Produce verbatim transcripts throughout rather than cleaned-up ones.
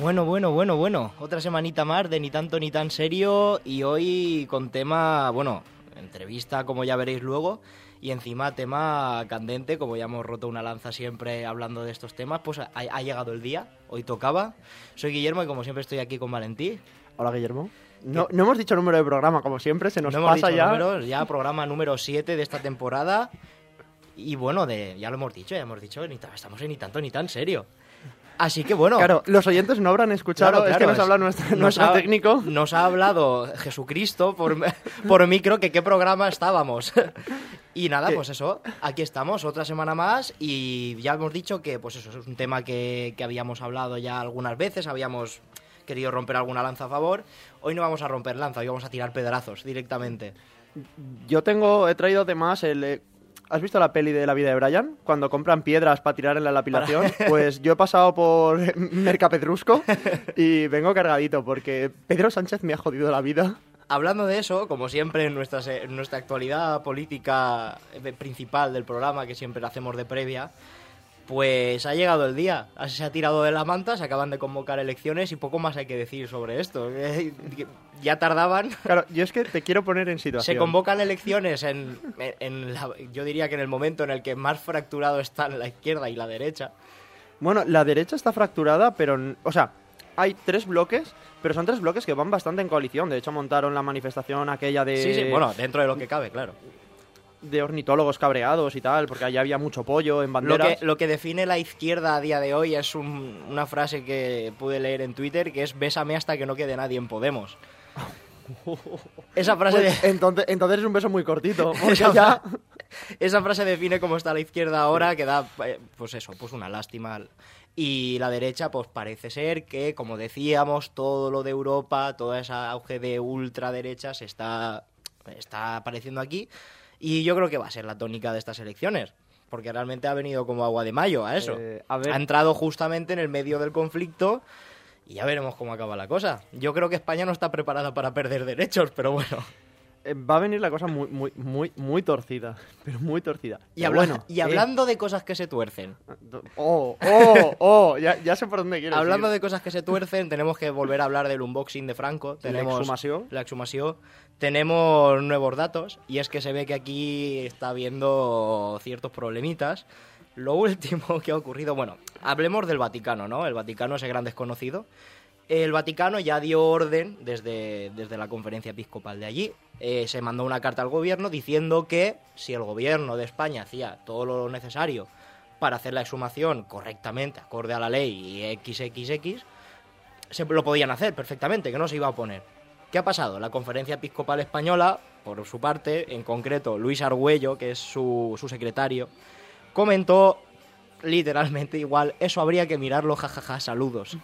Bueno, bueno, bueno, bueno. Otra semanita más de Ni Tanto Ni Tan Serio y hoy con tema, bueno, entrevista como ya veréis luego y encima tema candente, como ya hemos roto una lanza siempre hablando de estos temas, pues ha, ha llegado el día, hoy tocaba. Soy Guillermo y como siempre estoy aquí con Valentí. Hola, Guillermo. No, no hemos dicho número de programa, como siempre, se nos no pasa hemos dicho ya. Números, ya programa número siete de esta temporada y bueno, de, ya lo hemos dicho, ya hemos dicho, ni, estamos en Ni Tanto Ni Tan Serio. Así que bueno. Claro, los oyentes no habrán escuchado, Claro, claro, es que nos es, habla nuestro, nos nuestro ha, técnico. Nos ha hablado Jesucristo por, por micro que qué programa estábamos. Y nada, ¿Qué? Pues eso, aquí estamos, otra semana más y ya hemos dicho que pues eso es un tema que, que habíamos hablado ya algunas veces, habíamos querido romper alguna lanza a favor. Hoy no vamos a romper lanza, hoy vamos a tirar pedrazos directamente. Yo tengo, he traído además el... eh, ¿Has visto la peli de La vida de Brian? Cuando compran piedras para tirar en la lapidación. Pues yo he pasado por Mercapedrusco y vengo cargadito porque Pedro Sánchez me ha jodido la vida. Hablando de eso, como siempre en nuestra, en nuestra actualidad política principal del programa, que siempre la hacemos de previa, pues ha llegado el día. Se ha tirado de la manta, se acaban de convocar elecciones y poco más hay que decir sobre esto. Ya tardaban. Claro, yo es que te quiero poner en situación. Se convocan elecciones en, en, en la, yo diría que en el momento en el que más fracturado están la izquierda y la derecha. Bueno, la derecha está fracturada, pero... O sea, hay tres bloques, pero son tres bloques que van bastante en coalición. De hecho, montaron la manifestación aquella de... Sí, sí, bueno, dentro de lo que cabe, claro. De ornitólogos cabreados y tal, porque allá había mucho pollo en banderas. Lo que, lo que define la izquierda a día de hoy es un, una frase que pude leer en Twitter, que es bésame hasta que no quede nadie en Podemos. Esa frase pues, de... entonces, entonces es un beso muy cortito, porque esa, ya... esa frase define cómo está la izquierda ahora, que da, pues eso, pues una lástima. Y la derecha, pues parece ser que, como decíamos, todo lo de Europa, todo ese auge de ultraderecha se está, está apareciendo aquí. Y yo creo que va a ser la tónica de estas elecciones, porque realmente ha venido como agua de mayo a eso. Eh, a ver. Ha entrado justamente en el medio del conflicto y ya veremos cómo acaba la cosa. Yo creo que España no está preparada para perder derechos, pero bueno. Eh, va a venir la cosa muy, muy, muy, muy torcida, pero muy torcida. Y, Pero habla bueno, y hablando eh. de cosas que se tuercen. Oh, oh, oh, ya, ya sé por dónde quieres Hablando ir. de cosas que se tuercen, tenemos que volver a hablar del unboxing de Franco. Tenemos exhumación. La exhumación. Tenemos nuevos datos y es que se ve que aquí está habiendo ciertos problemitas. Lo último que ha ocurrido, bueno, hablemos del Vaticano, ¿no? El Vaticano es el gran desconocido. El Vaticano ya dio orden desde, desde la conferencia episcopal de allí. Eh, se mandó una carta al gobierno diciendo que si el gobierno de España hacía todo lo necesario para hacer la exhumación correctamente, acorde a la ley y equis equis equis, se lo podían hacer perfectamente, que no se iba a oponer. ¿Qué ha pasado? La conferencia episcopal española, por su parte, en concreto Luis Argüello, que es su, su secretario, comentó literalmente igual, eso habría que mirarlo, jajaja, saludos.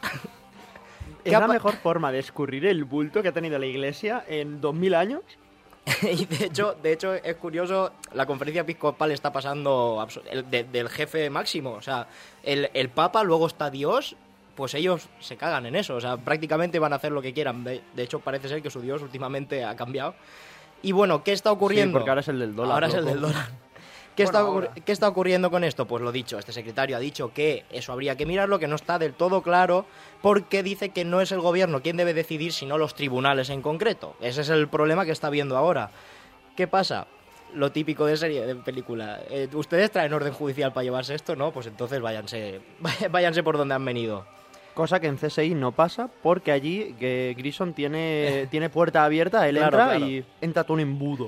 Es la mejor forma de escurrir el bulto que ha tenido la Iglesia en dos mil años. Y de hecho, de hecho es curioso, la conferencia episcopal está pasando el, de, del jefe máximo, o sea, el, el Papa, luego está Dios, pues ellos se cagan en eso, o sea, prácticamente van a hacer lo que quieran. De, de hecho, parece ser que su Dios últimamente ha cambiado. Y bueno, ¿qué está ocurriendo? Sí, porque ahora es el del dólar. Ahora loco. es el del dólar. ¿Qué, Bueno, está, ¿Qué está ocurriendo con esto? Pues lo dicho, este secretario ha dicho que eso habría que mirarlo, que no está del todo claro, porque dice que no es el gobierno quien debe decidir, sino los tribunales en concreto. Ese es el problema que está viendo ahora. ¿Qué pasa? Lo típico de serie, de película. Eh, ¿Ustedes traen orden judicial para llevarse esto? No, pues entonces váyanse, váyanse por donde han venido. Cosa que en C S I no pasa, porque allí que Grison tiene, tiene puerta abierta, él Claro, entra claro. y entra todo un embudo.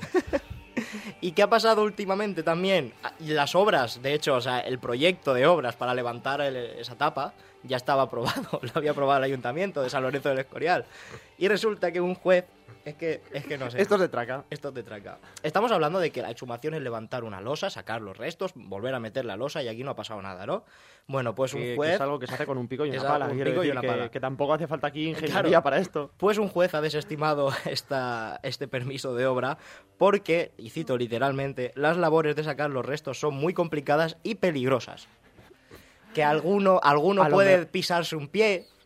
¿Y qué ha pasado últimamente también? Las obras, de hecho, o sea, el proyecto de obras para levantar el, esa tapa ya estaba aprobado, lo había aprobado el Ayuntamiento de San Lorenzo del Escorial. Y resulta que un juez, es que, es que no sé. Esto es de traca. Esto es de traca. Estamos hablando de que la exhumación es levantar una losa, sacar los restos, volver a meter la losa y aquí no ha pasado nada, ¿no? Bueno, pues un Que, juez... que es algo que se hace con un pico y una es pala. un Quiero pico y decir una que, pala. que tampoco hace falta aquí ingeniería Claro. para esto. Pues un juez ha desestimado esta, este permiso de obra porque, y cito literalmente, las labores de sacar los restos son muy complicadas y peligrosas. Que alguno, alguno A lo puede me- pisarse un pie,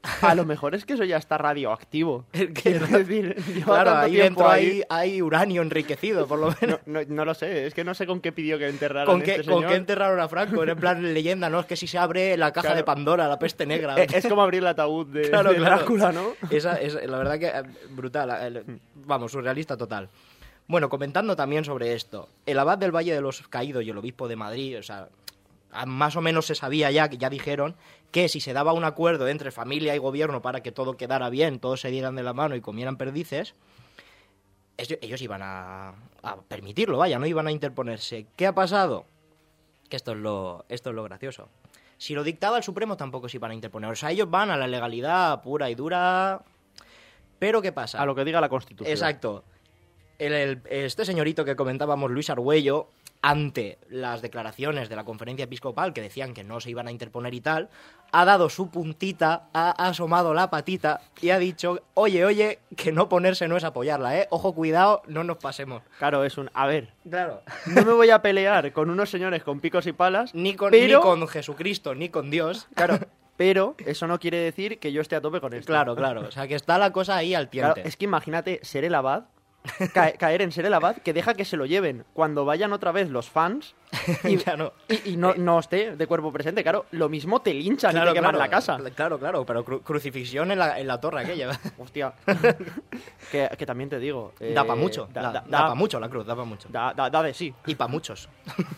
A lo mejor es que eso ya está radioactivo. Quiero decir, lleva Claro, tanto ahí tiempo dentro ahí. hay, hay uranio enriquecido, por lo menos. No, no, no lo sé, es que no sé con qué pidió que enterraran ¿Con a qué, este ¿Con señor. qué enterraron a Franco? Era en plan leyenda, ¿no? Es que si se abre la caja Claro. de Pandora, la peste negra. Eh, Es como abrir el ataúd de, Claro, de claro. Drácula, ¿no? Esa, es la verdad que eh, brutal. el- vamos, surrealista total. Bueno, comentando también sobre esto. El abad del Valle de los Caídos y el obispo de Madrid, o sea, a- más o menos se sabía ya, que ya dijeron, que si se daba un acuerdo entre familia y gobierno para que todo quedara bien, todos se dieran de la mano y comieran perdices, ellos ellos iban a, a permitirlo, vaya, no iban a interponerse. ¿Qué ha pasado? Que esto es lo, esto es lo gracioso. Si lo dictaba el Supremo, tampoco se iban a interponer. O sea, ellos van a la legalidad pura y dura. Pero ¿qué pasa? A lo que diga la Constitución. Exacto. El- el- este señorito que comentábamos, Luis Argüello, ante las declaraciones de la conferencia episcopal que decían que no se iban a interponer y tal, ha dado su puntita, ha asomado la patita y ha dicho, oye, oye, que no ponerse no es apoyarla, ¿eh? Ojo, cuidado, no nos pasemos. Claro, es un... A ver, Claro. no me voy a pelear con unos señores con picos y palas, Ni con, pero... ni con Jesucristo, ni con Dios. Claro, pero eso no quiere decir que yo esté a tope con esto. Claro, claro. O sea, que está la cosa ahí al Claro, tiente. es que imagínate ser el abad, ca- caer en ser el abad, que deja que se lo lleven cuando vayan otra vez los fans y, Ya no. y- y no, no esté de cuerpo presente. Claro, lo mismo te linchan y Claro, te queman claro, la casa. Claro, claro, pero cru- crucifixión en la, en la torre aquella. Hostia. que, que también te digo. eh, da para mucho, Da, da, da- da da- pa' mucho la cruz, da para mucho. da- da- da de sí. Y para muchos.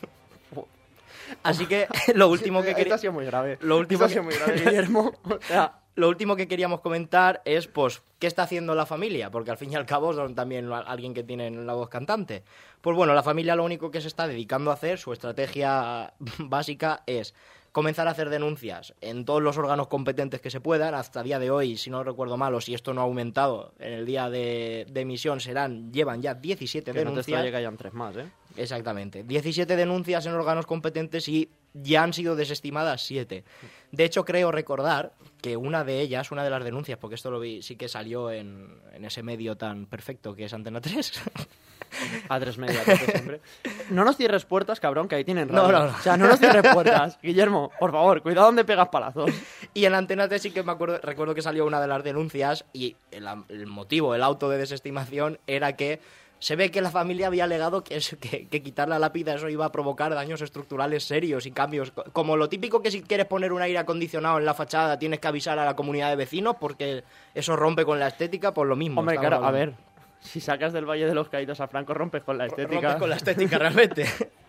Así que lo último que Esto quería... ha sido muy grave. Lo último Esto ha que- sido muy grave, Guillermo. O sea, Lo último que queríamos comentar es, pues, ¿qué está haciendo la familia? Porque al fin y al cabo son también a- alguien que tiene la voz cantante. Pues bueno, la familia lo único que se está dedicando a hacer, su estrategia básica es comenzar a hacer denuncias en todos los órganos competentes que se puedan. Hasta día de hoy, si no recuerdo mal, o si esto no ha aumentado, en el día de, de emisión serán, llevan ya diecisiete que no te denuncias. extrañe que hayan tres más, ¿eh? Exactamente. diecisiete denuncias en órganos competentes y ya han sido desestimadas siete. De hecho, creo recordar que una de ellas, una de las denuncias, porque esto lo vi, sí que salió en, en ese medio tan perfecto que es Antena tres. A tres media, creo que siempre. No nos cierres puertas, cabrón, que ahí tienen No, radio. no, no. O sea, no nos cierres puertas. Guillermo, por favor, cuidado donde pegas palazos. Y en Antena tres sí que me acuerdo, recuerdo que salió una de las denuncias y el, el motivo, el auto de desestimación era que se ve que la familia había alegado que, es- que, que quitar la lápida eso iba a provocar daños estructurales serios y cambios. Co- Como lo típico que si quieres poner un aire acondicionado en la fachada tienes que avisar a la comunidad de vecinos porque eso rompe con la estética, pues lo mismo. Hombre, estamos claro, a hablando. ver. Si sacas del Valle de los Caídos a Franco, rompes con la estética. Rompes con la estética realmente.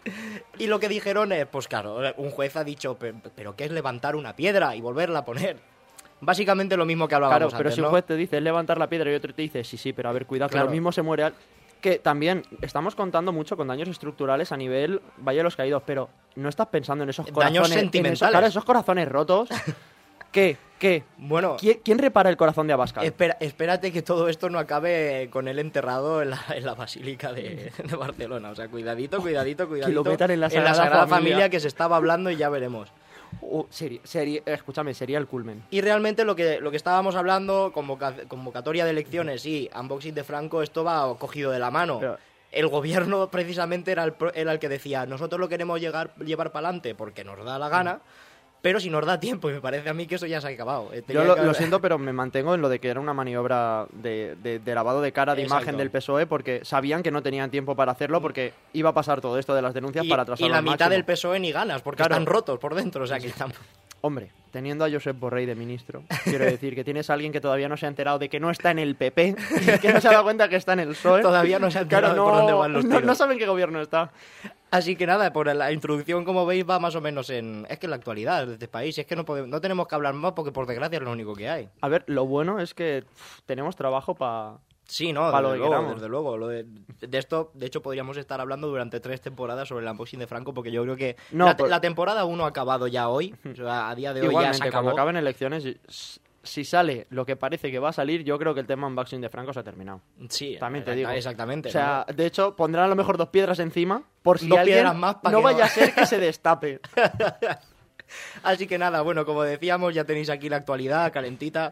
Y lo que dijeron es, pues claro, un juez ha dicho, "Pe- pero ¿qué es levantar una piedra y volverla a poner? Básicamente lo mismo que hablábamos Claro, pero antes, si ¿no? un juez te dice "Es levantar la piedra y otro te dice sí, sí, pero a ver, cuidado, Claro. que lo mismo se muere. al-". Que también estamos contando mucho con daños estructurales a nivel Valle de los Caídos, pero no estás pensando en esos Daños corazones. en esos- sentimentales. claro, esos corazones rotos. ¿Qué? ¿Qué? Bueno, ¿Quién, quién repara el corazón de Abascal? espera- espérate que todo esto no acabe con él enterrado en la, en la Basílica de, de Barcelona. O sea, cuidadito, cuidadito, cuidadito. lo metan en la Sagrada Familia. Familia. Que se estaba hablando y ya veremos. Oh, sería, sería- escúchame, sería el culmen. Y realmente lo que, lo que estábamos hablando, convoca- convocatoria de elecciones y unboxing de Franco, esto va cogido de la mano. Pero- El gobierno precisamente era el, pro- era el que decía, nosotros lo queremos llegar, llevar para adelante porque nos da la gana, pero si nos da tiempo, y me parece a mí que eso ya se ha acabado. Eh, Yo tenía lo, que lo haber- siento, pero me mantengo en lo de que era una maniobra de, de- de lavado de cara, de Exacto. imagen del P S O E, porque sabían que no tenían tiempo para hacerlo, porque iba a pasar todo esto de las denuncias y, para y atrasarlo la al mitad máximo. del P S O E ni ganas, porque Claro. están rotos por dentro, o sea que están... Hombre, teniendo a Josep Borrell de ministro, quiero decir que tienes a alguien que todavía no se ha enterado de que no está en el P P, que no se ha dado cuenta que está en el P S O E. Todavía no se ha enterado Claro, de por no, dónde van los no- tiros. no saben qué gobierno está. Así que nada, por la introducción, como veis, va más o menos en... Es que en la actualidad de este país, es que no, podemos, no tenemos que hablar más porque por desgracia es lo único que hay. A ver, lo bueno es que uf, tenemos trabajo para... Sí, no, Pa' lo desde que luego, queramos. desde luego. Lo de, de esto, de hecho, podríamos estar hablando durante tres temporadas sobre el unboxing de Franco, porque yo creo que No, la, por- la temporada uno ha acabado ya hoy, o sea, a día de hoy ya se Igualmente, acabó. cuando acaben elecciones, si- si sale lo que parece que va a salir, yo creo que el tema unboxing de Franco se ha terminado. Sí, También te exacta- digo. Exactamente. O sea, de hecho, pondrán a lo mejor dos piedras encima por si Dos alguien piedras más pa' no que vaya no- a ser que se destape. ¿no? Así que nada, bueno, como decíamos, ya tenéis aquí la actualidad calentita.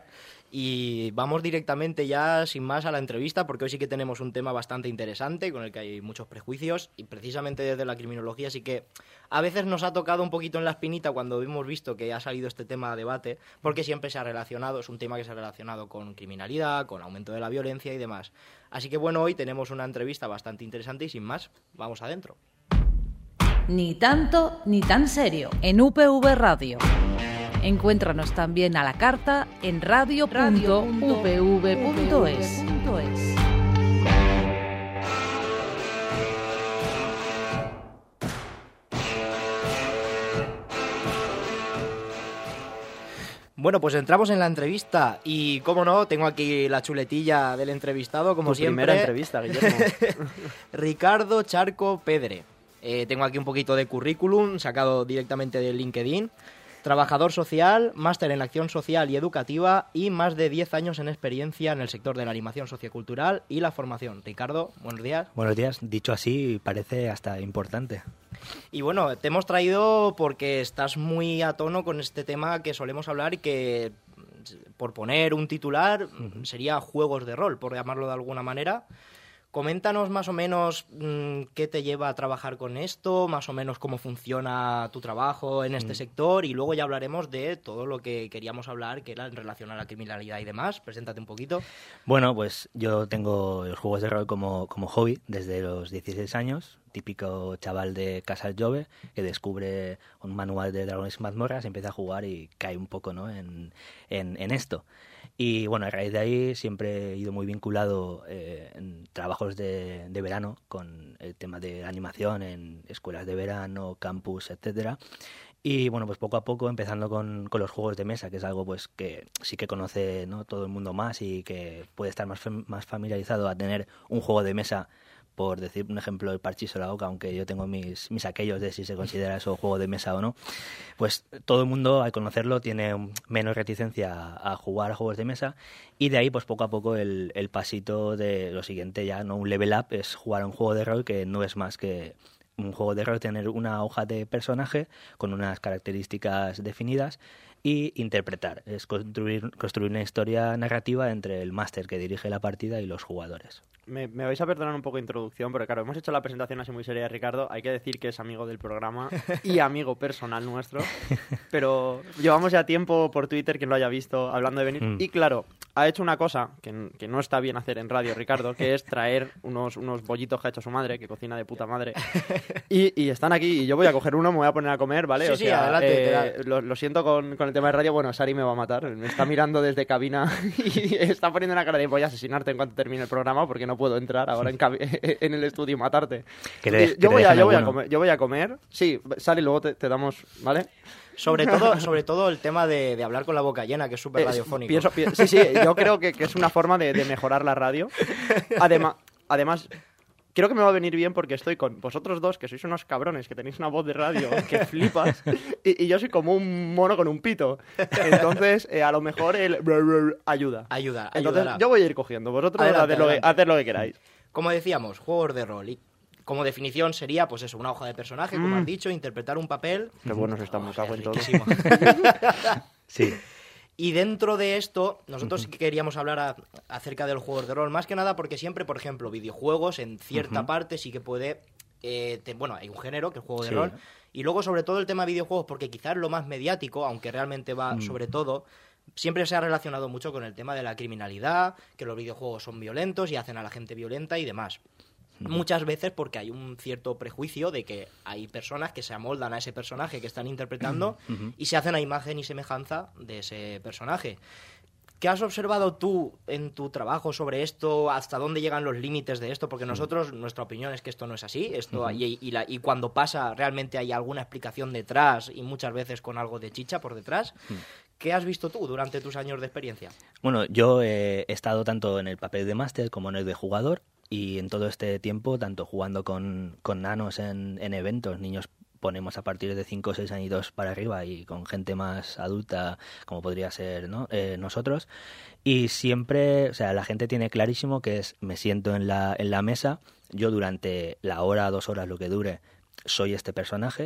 Y vamos directamente ya, sin más, a la entrevista, porque hoy sí que tenemos un tema bastante interesante, con el que hay muchos prejuicios, y precisamente desde la criminología sí que a veces nos ha tocado un poquito en la espinita cuando hemos visto que ha salido este tema a debate, porque siempre se ha relacionado, es un tema que se ha relacionado con criminalidad, con aumento de la violencia y demás. Así que bueno, hoy tenemos una entrevista bastante interesante y sin más, vamos adentro. Ni tanto ni tan serio en U P V Radio. Encuéntranos también a la carta en radio punto u p v punto es. Bueno, pues entramos en la entrevista y, como no, tengo aquí la chuletilla del entrevistado, como tu siempre. Primera entrevista, Guillermo. Ricardo Charco Pedre. Eh, tengo aquí un poquito de currículum sacado directamente de LinkedIn. Trabajador social, máster en acción social y educativa y más de diez años en experiencia en el sector de la animación sociocultural y la formación. Ricardo, buenos días. Buenos días. Dicho así, parece hasta importante. Y bueno, te hemos traído porque estás muy a tono con este tema que solemos hablar y que, por poner un titular, uh-huh. sería juegos de rol, por llamarlo de alguna manera. Coméntanos más o menos mmm, qué te lleva a trabajar con esto, más o menos cómo funciona tu trabajo en este mm. sector, y luego ya hablaremos de todo lo que queríamos hablar, que era en relación a la criminalidad y demás. Preséntate un poquito. Bueno, pues yo tengo los juegos de rol como, como hobby desde los dieciséis años, típico chaval de Casa Jove que descubre un manual de Dragones y Mazmorras, empieza a jugar y cae un poco, ¿no? en, en, en esto. Y bueno, a raíz de ahí siempre he ido muy vinculado eh, en trabajos de, de verano con el tema de animación en escuelas de verano, campus, etcétera. Y bueno, pues poco a poco empezando con, con los juegos de mesa, que es algo pues que sí que conoce, ¿no?, todo el mundo más y que puede estar más, más familiarizado a tener un juego de mesa. Por decir un ejemplo, el Parchís o la Oca, aunque yo tengo mis, mis aquellos de si se considera eso juego de mesa o no, pues todo el mundo al conocerlo tiene menos reticencia a jugar a juegos de mesa, y de ahí pues poco a poco el, el pasito de lo siguiente ya, ¿no? Un level up es jugar a un juego de rol que no es más que un juego de rol, tener una hoja de personaje con unas características definidas y interpretar, es construir, construir una historia narrativa entre el máster que dirige la partida y los jugadores. Me, me vais a perdonar un poco de introducción, porque claro, hemos hecho la presentación así muy seria de Ricardo. Hay que decir que es amigo del programa y amigo personal nuestro. Pero llevamos ya tiempo por Twitter, quien lo haya visto, hablando de venir. Mm. Y claro, ha hecho una cosa que, que no está bien hacer en radio, Ricardo, que es traer unos, unos bollitos que ha hecho su madre, que cocina de puta madre. Y, y están aquí, y yo voy a coger uno, me voy a poner a comer, ¿vale? Sí, o sí, sea, adelante. Eh, lo, lo siento con, con el tema de radio. Bueno, Sari me va a matar. Me está mirando desde cabina y está poniendo una cara de voy a asesinarte en cuanto termine el programa, porque no puedo entrar ahora en en el estudio y matarte. Que te, yo, que voy te a, yo, voy a alguno. comer, yo voy a comer. Sí, sal y luego te, te damos, ¿vale? Sobre todo, sobre todo el tema de, de hablar con la boca llena, que es súper radiofónico. Pienso, pienso, sí, sí, yo creo que, que es una forma de, de mejorar la radio. Además, además, creo que me va a venir bien porque estoy con vosotros dos, que sois unos cabrones, que tenéis una voz de radio que flipas, y, y yo soy como un mono con un pito. Entonces, eh, a lo mejor el ayuda. Ayuda, Entonces, ayudará. yo voy a ir cogiendo. Vosotros Adelante, haced lo, que, haced lo que queráis. Como decíamos, juegos de rol. Y como definición sería, pues eso, una hoja de personaje, como Mm. has dicho, interpretar un papel. Qué buenos estamos, cago en todo. Riquísimo. Sí. Y dentro de esto, nosotros sí que queríamos hablar a- acerca de los juegos de rol, más que nada porque siempre, por ejemplo, videojuegos, en cierta Ujú. parte sí que puede... eh, te- bueno, hay un género, que es el juego de Sí. rol, y luego sobre todo el tema de videojuegos, porque quizás lo más mediático, aunque realmente va Mm. sobre todo... Siempre se ha relacionado mucho con el tema de la criminalidad, que los videojuegos son violentos y hacen a la gente violenta y demás. Muchas veces porque hay un cierto prejuicio de que hay personas que se amoldan a ese personaje que están interpretando Ujú. y se hacen a imagen y semejanza de ese personaje. ¿Qué has observado tú en tu trabajo sobre esto? ¿Hasta dónde llegan los límites de esto? Porque nosotros, nuestra opinión es que esto no es así. Esto Ujú. y, y la- y cuando pasa realmente hay alguna explicación detrás y muchas veces con algo de chicha por detrás. ¿Qué has visto tú durante tus años de experiencia? Bueno, yo eh, he estado tanto en el papel de máster como en el de jugador, y en todo este tiempo, tanto jugando con, con nanos en, en eventos, niños ponemos a partir de cinco o seis añitos para arriba, y con gente más adulta, como podría ser, ¿no? eh, nosotros, y siempre, o sea, la gente tiene clarísimo que es, me siento en la, en la mesa, yo durante la hora, dos horas, lo que dure, soy este personaje,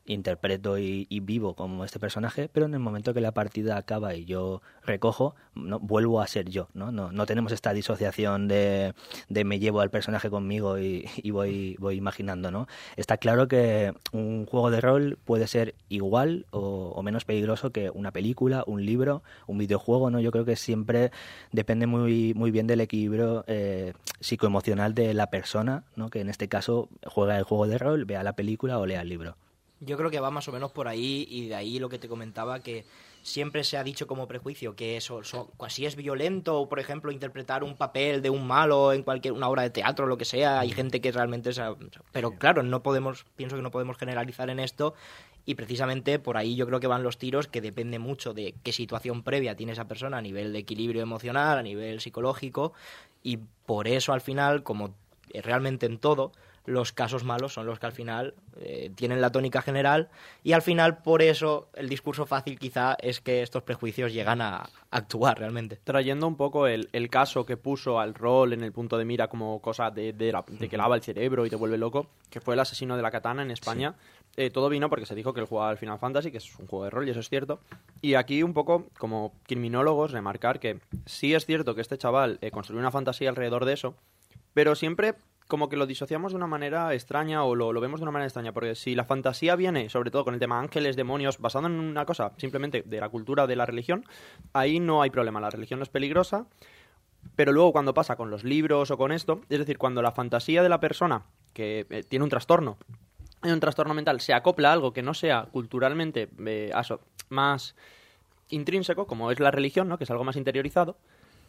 interpreto y, y vivo como este personaje, pero en el momento que la partida acaba y yo recojo, no vuelvo a ser yo, ¿no? No, no tenemos esta disociación de, de me llevo al personaje conmigo y, y voy, voy imaginando, ¿no? Está claro que un juego de rol puede ser igual o, o menos peligroso que una película, un libro, un videojuego, ¿no? Yo creo que siempre depende muy, muy bien del equilibrio eh, psicoemocional de la persona, ¿no? Que en este caso juega el juego de rol, vea la película o lea el libro. Yo creo que va más o menos por ahí, y de ahí lo que te comentaba, que siempre se ha dicho como prejuicio que eso, eso si es violento, por ejemplo, interpretar un papel de un malo en cualquier una obra de teatro o lo que sea, hay gente que realmente es... Pero claro, no podemos, pienso que no podemos generalizar en esto, y precisamente por ahí yo creo que van los tiros, que depende mucho de qué situación previa tiene esa persona a nivel de equilibrio emocional, a nivel psicológico, y por eso al final, como realmente en todo, los casos malos son los que al final eh, tienen la tónica general, y al final por eso el discurso fácil quizá es que estos prejuicios llegan a, a actuar realmente. Trayendo un poco el, el caso que puso al rol en el punto de mira como cosa de, de, la, de que lava el cerebro y te vuelve loco, que fue el asesino de la katana en España, sí. eh, todo vino porque se dijo que él jugaba al Final Fantasy, que es un juego de rol y eso es cierto, y aquí un poco como criminólogos remarcar que sí es cierto que este chaval eh, construyó una fantasía alrededor de eso, pero siempre como que lo disociamos de una manera extraña o lo, lo vemos de una manera extraña, porque si la fantasía viene, sobre todo con el tema ángeles, demonios, basado en una cosa simplemente de la cultura de la religión, ahí no hay problema, la religión no es peligrosa, pero luego cuando pasa con los libros o con esto, es decir, cuando la fantasía de la persona que eh, tiene un trastorno, hay un trastorno mental, se acopla a algo que no sea culturalmente eh, aso, más intrínseco, como es la religión, ¿no? Que es algo más interiorizado,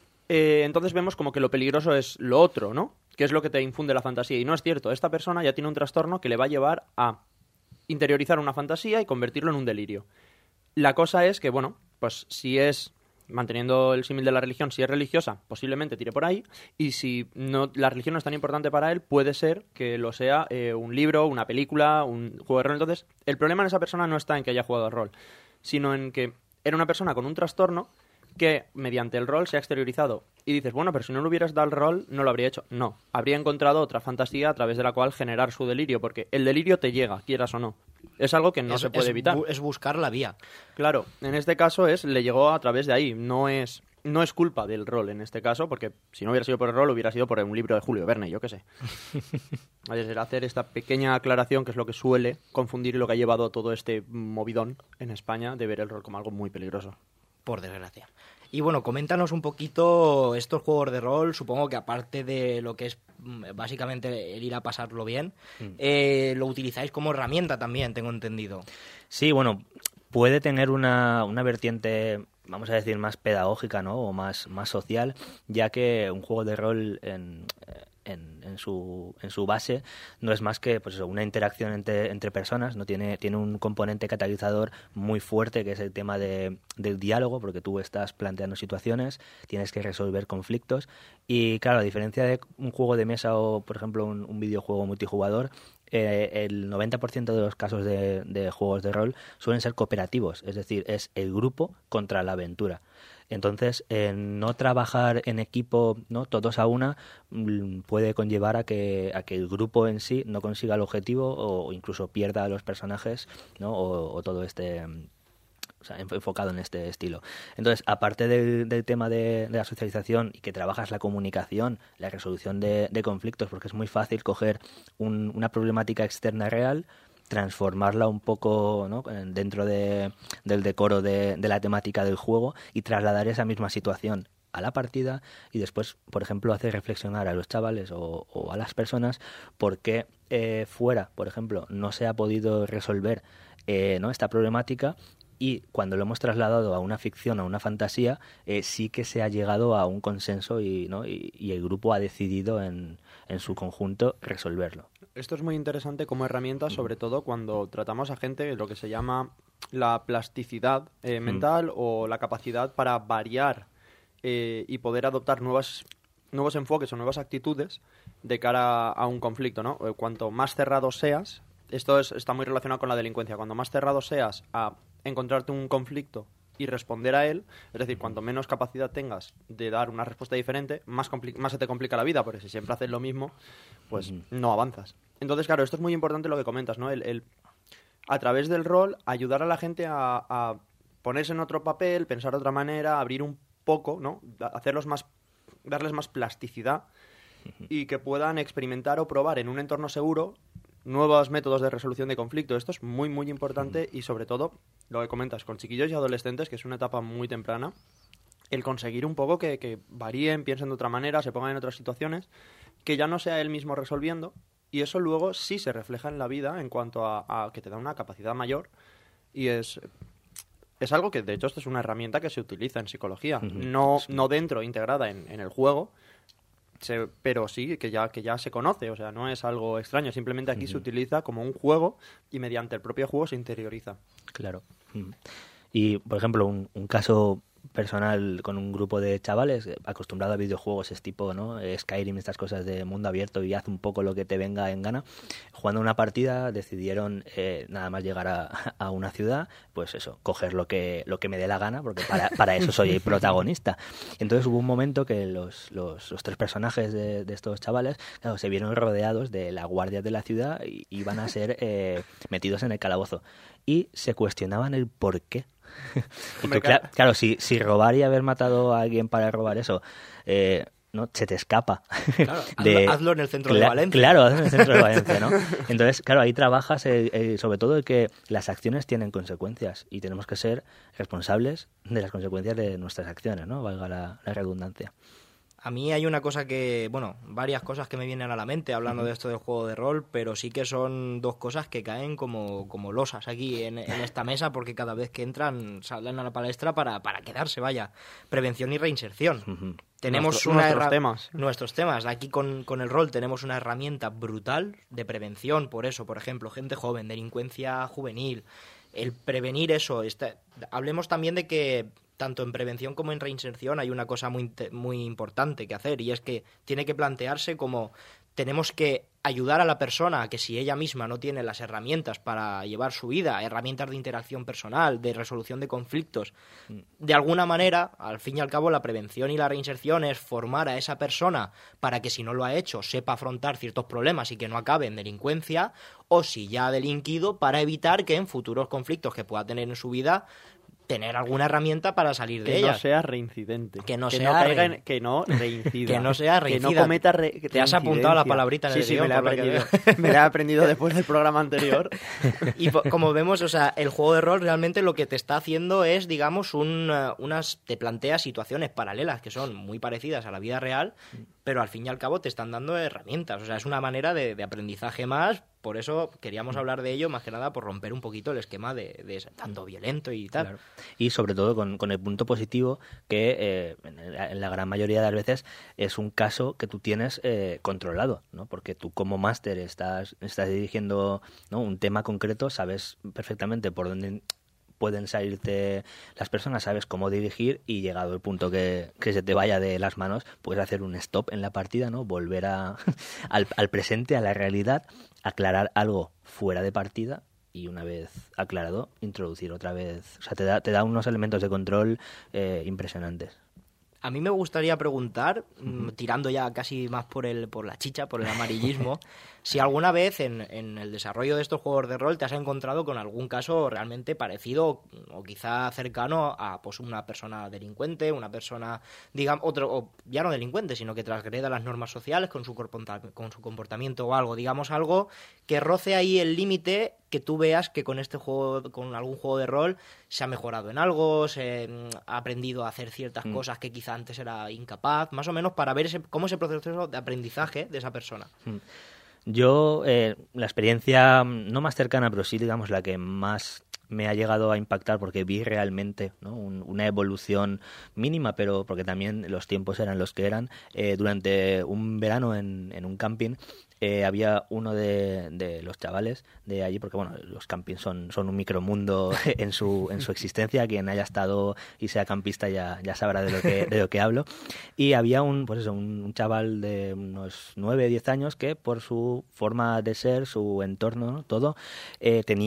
eh, entonces vemos como que lo peligroso es lo otro, ¿no? Que es lo que te infunde la fantasía. Y no es cierto, esta persona ya tiene un trastorno que le va a llevar a interiorizar una fantasía y convertirlo en un delirio. La cosa es que, bueno, pues si es, manteniendo el símil de la religión, si es religiosa, posiblemente tire por ahí, y si no, la religión no es tan importante para él, puede ser que lo sea eh, un libro, una película, un juego de rol. Entonces, el problema en esa persona no está en que haya jugado al rol, sino en que era una persona con un trastorno que mediante el rol se ha exteriorizado. Y dices, bueno, pero si no le hubieras dado el rol, no lo habría hecho. No, habría encontrado otra fantasía a través de la cual generar su delirio, porque el delirio te llega, quieras o no. Es algo que no es, se puede es evitar. Bu- es buscar la vía. Claro, en este caso es le llegó a través de ahí. No es, no es culpa del rol en este caso, porque si no hubiera sido por el rol, hubiera sido por un libro de Julio Verne, yo qué sé. Es hacer esta pequeña aclaración, que es lo que suele confundir y lo que ha llevado todo este movidón en España de ver el rol como algo muy peligroso. Por desgracia. Y bueno, coméntanos un poquito estos juegos de rol, supongo que aparte de lo que es básicamente el ir a pasarlo bien, mm. eh, lo utilizáis como herramienta también, tengo entendido. Sí, bueno, puede tener una, una vertiente, vamos a decir, más pedagógica, ¿no? O más, más social, ya que un juego de rol en... En, en, su, en su base no es más que pues eso, una interacción entre, entre personas, no tiene, tiene un componente catalizador muy fuerte, que es el tema de, del diálogo, porque tú estás planteando situaciones, tienes que resolver conflictos, y claro, a diferencia de un juego de mesa o por ejemplo un, un videojuego multijugador, eh, el noventa por ciento de los casos de, de juegos de rol suelen ser cooperativos, es decir, es el grupo contra la aventura. Entonces, eh, no trabajar en equipo, ¿no? Todos a una, puede conllevar a que, a que el grupo en sí no consiga el objetivo o incluso pierda a los personajes, ¿no? O, o todo este... O sea, enfocado en este estilo. Entonces, aparte del, del tema de, de la socialización y que trabajas la comunicación, la resolución de, de conflictos, porque es muy fácil coger un, una problemática externa real, transformarla un poco, ¿no? dentro de, del decoro de, de la temática del juego y trasladar esa misma situación a la partida y después, por ejemplo, hacer reflexionar a los chavales o, o a las personas por qué eh, fuera, por ejemplo, no se ha podido resolver eh, ¿no? esta problemática, y cuando lo hemos trasladado a una ficción, a una fantasía, eh, sí que se ha llegado a un consenso y, ¿no? y, y el grupo ha decidido en, en su conjunto resolverlo. Esto es muy interesante como herramienta, sobre todo cuando tratamos a gente lo que se llama la plasticidad eh, mental mm. o la capacidad para variar eh, y poder adoptar nuevas, nuevos enfoques o nuevas actitudes de cara a un conflicto, ¿no? Cuanto más cerrado seas, esto es, está muy relacionado con la delincuencia, cuando más cerrado seas a encontrarte un conflicto y responder a él, es decir, cuanto menos capacidad tengas de dar una respuesta diferente, más, compli- más se te complica la vida, porque si siempre haces lo mismo, pues uh-huh. no avanzas. Entonces, claro, esto es muy importante lo que comentas, ¿no? El, el a través del rol, ayudar a la gente a, a ponerse en otro papel, pensar de otra manera, abrir un poco, ¿no? Hacerlos más, darles más plasticidad y que puedan experimentar o probar en un entorno seguro nuevos métodos de resolución de conflicto. Esto es muy, muy importante y sobre todo, lo que comentas, con chiquillos y adolescentes, que es una etapa muy temprana, el conseguir un poco que, que varíen, piensen de otra manera, se pongan en otras situaciones, que ya no sea él mismo resolviendo, y eso luego sí se refleja en la vida en cuanto a, a que te da una capacidad mayor, y es, es algo que, de hecho, esto es una herramienta que se utiliza en psicología, Uh-huh. no, Sí. no dentro, integrada en, en el juego, se, pero sí que ya, que ya se conoce, o sea, no es algo extraño, simplemente aquí Uh-huh. se utiliza como un juego y mediante el propio juego se interioriza. Claro. Mm. Y, por ejemplo, un, un caso personal con un grupo de chavales eh, acostumbrado a videojuegos, es tipo, ¿no? Eh, Skyrim, estas cosas de mundo abierto y haz un poco lo que te venga en gana. Jugando una partida decidieron eh, nada más llegar a, a una ciudad, pues eso, coger lo que lo que me dé la gana, porque para, para eso soy el protagonista. Entonces hubo un momento que los, los, los tres personajes de, de estos chavales, claro, se vieron rodeados de la guardia de la ciudad y iban a ser eh, metidos en el calabozo. Y se cuestionaban el por qué. Y tú, cla- claro, si, si robar y haber matado a alguien para robar eso, eh, no se te escapa. Claro, De- hazlo, hazlo en el centro de Cla- Valencia. Claro, hazlo en el centro de Valencia, ¿no? Entonces, claro, ahí trabajas eh, eh, sobre todo el que las acciones tienen consecuencias y tenemos que ser responsables de las consecuencias de nuestras acciones, ¿no? Valga la, la redundancia. A mí hay una cosa que, bueno, varias cosas que me vienen a la mente hablando de esto del juego de rol, pero sí que son dos cosas que caen como, como losas aquí en, en esta mesa, porque cada vez que entran salen a la palestra para, para quedarse, vaya. Prevención y reinserción. Ujú. Tenemos Nuestro- una nuestros herra- temas. Nuestros temas. Aquí con, con el rol tenemos una herramienta brutal de prevención, por eso, por ejemplo, gente joven, delincuencia juvenil, el prevenir eso. Está... Hablemos también de que tanto en prevención como en reinserción hay una cosa muy, inte- muy importante que hacer, y es que tiene que plantearse como tenemos que ayudar a la persona a que si ella misma no tiene las herramientas para llevar su vida, herramientas de interacción personal, de resolución de conflictos, de alguna manera, al fin y al cabo, la prevención y la reinserción es formar a esa persona para que si no lo ha hecho, sepa afrontar ciertos problemas y que no acabe en delincuencia, o si ya ha delinquido, para evitar que en futuros conflictos que pueda tener en su vida tener alguna herramienta para salir de Que ellas. no sea reincidente. Que no que sea no caiga rein- en- que no reincida. Que no sea Que no reincida. cometa re- Te has apuntado la reincidencia. palabrita en sí, el sí, guión, me la he por lo que aprendido. Me la he aprendido después del programa anterior. Y po- como vemos, o sea, el juego de rol realmente lo que te está haciendo es, digamos, un, eh, unas te plantea situaciones paralelas que son muy parecidas a la vida real, pero al fin y al cabo te están dando herramientas. O sea, es una manera de, de aprendizaje más. Por eso queríamos hablar de ello, más que nada por romper un poquito el esquema de, de ese tanto violento y tal. Claro. Y sobre todo con, con el punto positivo que eh, en, la, en la gran mayoría de las veces es un caso que tú tienes eh, controlado, ¿no? Porque tú como máster estás, estás dirigiendo, ¿no?, un tema concreto, sabes perfectamente por dónde pueden salirte las personas, sabes cómo dirigir y llegado el punto que, que se te vaya de las manos, puedes hacer un stop en la partida, ¿no? Volver a, al, al presente, a la realidad, aclarar algo fuera de partida y una vez aclarado, introducir otra vez. O sea, te da, te da unos elementos de control eh, impresionantes. A mí me gustaría preguntar, mm, tirando ya casi más por el por la chicha, por el amarillismo, si alguna vez en, en el desarrollo de estos juegos de rol te has encontrado con algún caso realmente parecido o quizá cercano a pues una persona delincuente, una persona, digamos, otro, o ya no delincuente, sino que transgreda las normas sociales con su, corponta- con su comportamiento o algo, digamos algo que roce ahí el límite, que tú veas que con este juego, con algún juego de rol, se ha mejorado en algo, se mm, ha aprendido a hacer ciertas Mm. cosas que quizá antes era incapaz, más o menos para ver ese, cómo es el proceso de aprendizaje de esa persona. Yo, eh, la experiencia no más cercana, pero sí, digamos, la que más me ha llegado a impactar porque vi realmente, ¿no?, un- una evolución mínima, pero porque también los tiempos eran los que eran. Eh, durante un verano en, en un camping eh, había uno de, de los chavales de allí, porque bueno, los campings son, son un micromundo en su, en su existencia. Quien haya estado y sea campista ya, ya sabrá de lo que, de lo que hablo. Y había un, pues eso, un, un chaval de unos nueve, diez años que por su forma de ser, su entorno, ¿no?, todo, eh, tenía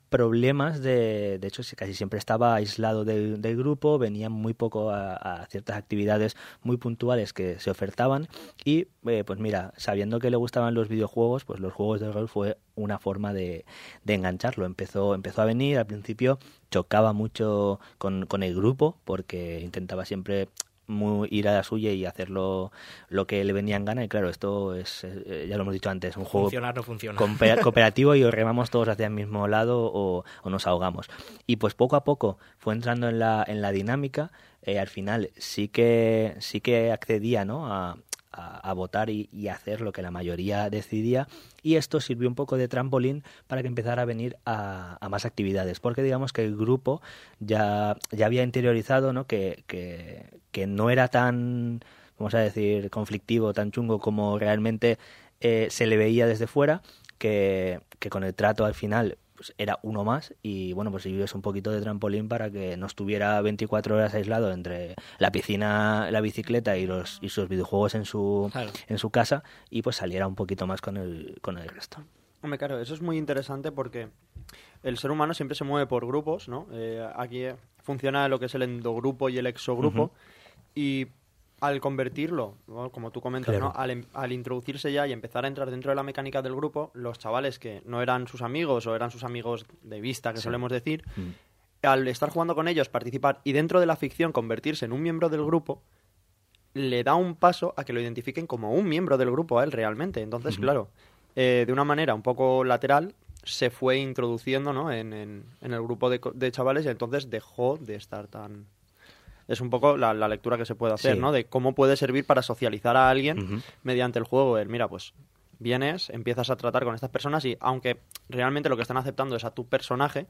problemas de... De hecho, casi siempre estaba aislado del, del grupo, venía muy poco a, a ciertas actividades muy puntuales que se ofertaban y, eh, pues mira, sabiendo que le gustaban los videojuegos, pues los juegos de rol fue una forma de, de engancharlo. Empezó, empezó a venir, al principio chocaba mucho con, con el grupo porque intentaba siempre... Muy, ir a la suya y hacerlo lo que le venía en gana y claro, esto es, eh, ya lo hemos dicho antes, un juego Funcionar no funciona. cooperativo y o remamos todos hacia el mismo lado o, o nos ahogamos. Y pues poco a poco fue entrando en la, en la dinámica, eh, al final sí que sí que accedía, ¿no? a, a, a votar y, y hacer lo que la mayoría decidía y esto sirvió un poco de trampolín para que empezara a venir a, a más actividades, porque digamos que el grupo ya, ya había interiorizado, ¿no? que, que, que no era tan, vamos a decir, conflictivo, tan chungo como realmente eh, se le veía desde fuera, que, que con el trato al final pues era uno más y bueno, pues sirvió un poquito de trampolín para que no estuviera veinticuatro horas aislado entre la piscina, la bicicleta y los y sus videojuegos en su claro. en su casa y pues saliera un poquito más con el con el resto. Hombre, claro, eso es muy interesante porque el ser humano siempre se mueve por grupos, ¿no? Eh, aquí funciona lo que es el endogrupo y el exogrupo uh-huh. y al convertirlo, ¿no? Como tú comentas, claro. ¿no? Al, al introducirse ya y empezar a entrar dentro de la mecánica del grupo, los chavales que no eran sus amigos o eran sus amigos de vista, que sí. solemos decir, mm. al estar jugando con ellos, participar y dentro de la ficción convertirse en un miembro del grupo, le da un paso a que lo identifiquen como un miembro del grupo a él realmente. Entonces, uh-huh. claro, eh, de una manera un poco lateral se fue introduciendo, ¿no? en, en, en el grupo de, de chavales y entonces dejó de estar tan... Es un poco la, la lectura que se puede hacer, sí. ¿no? De cómo puede servir para socializar a alguien uh-huh. mediante el juego. El, mira, pues vienes, empiezas a tratar con estas personas y aunque realmente lo que están aceptando es a tu personaje,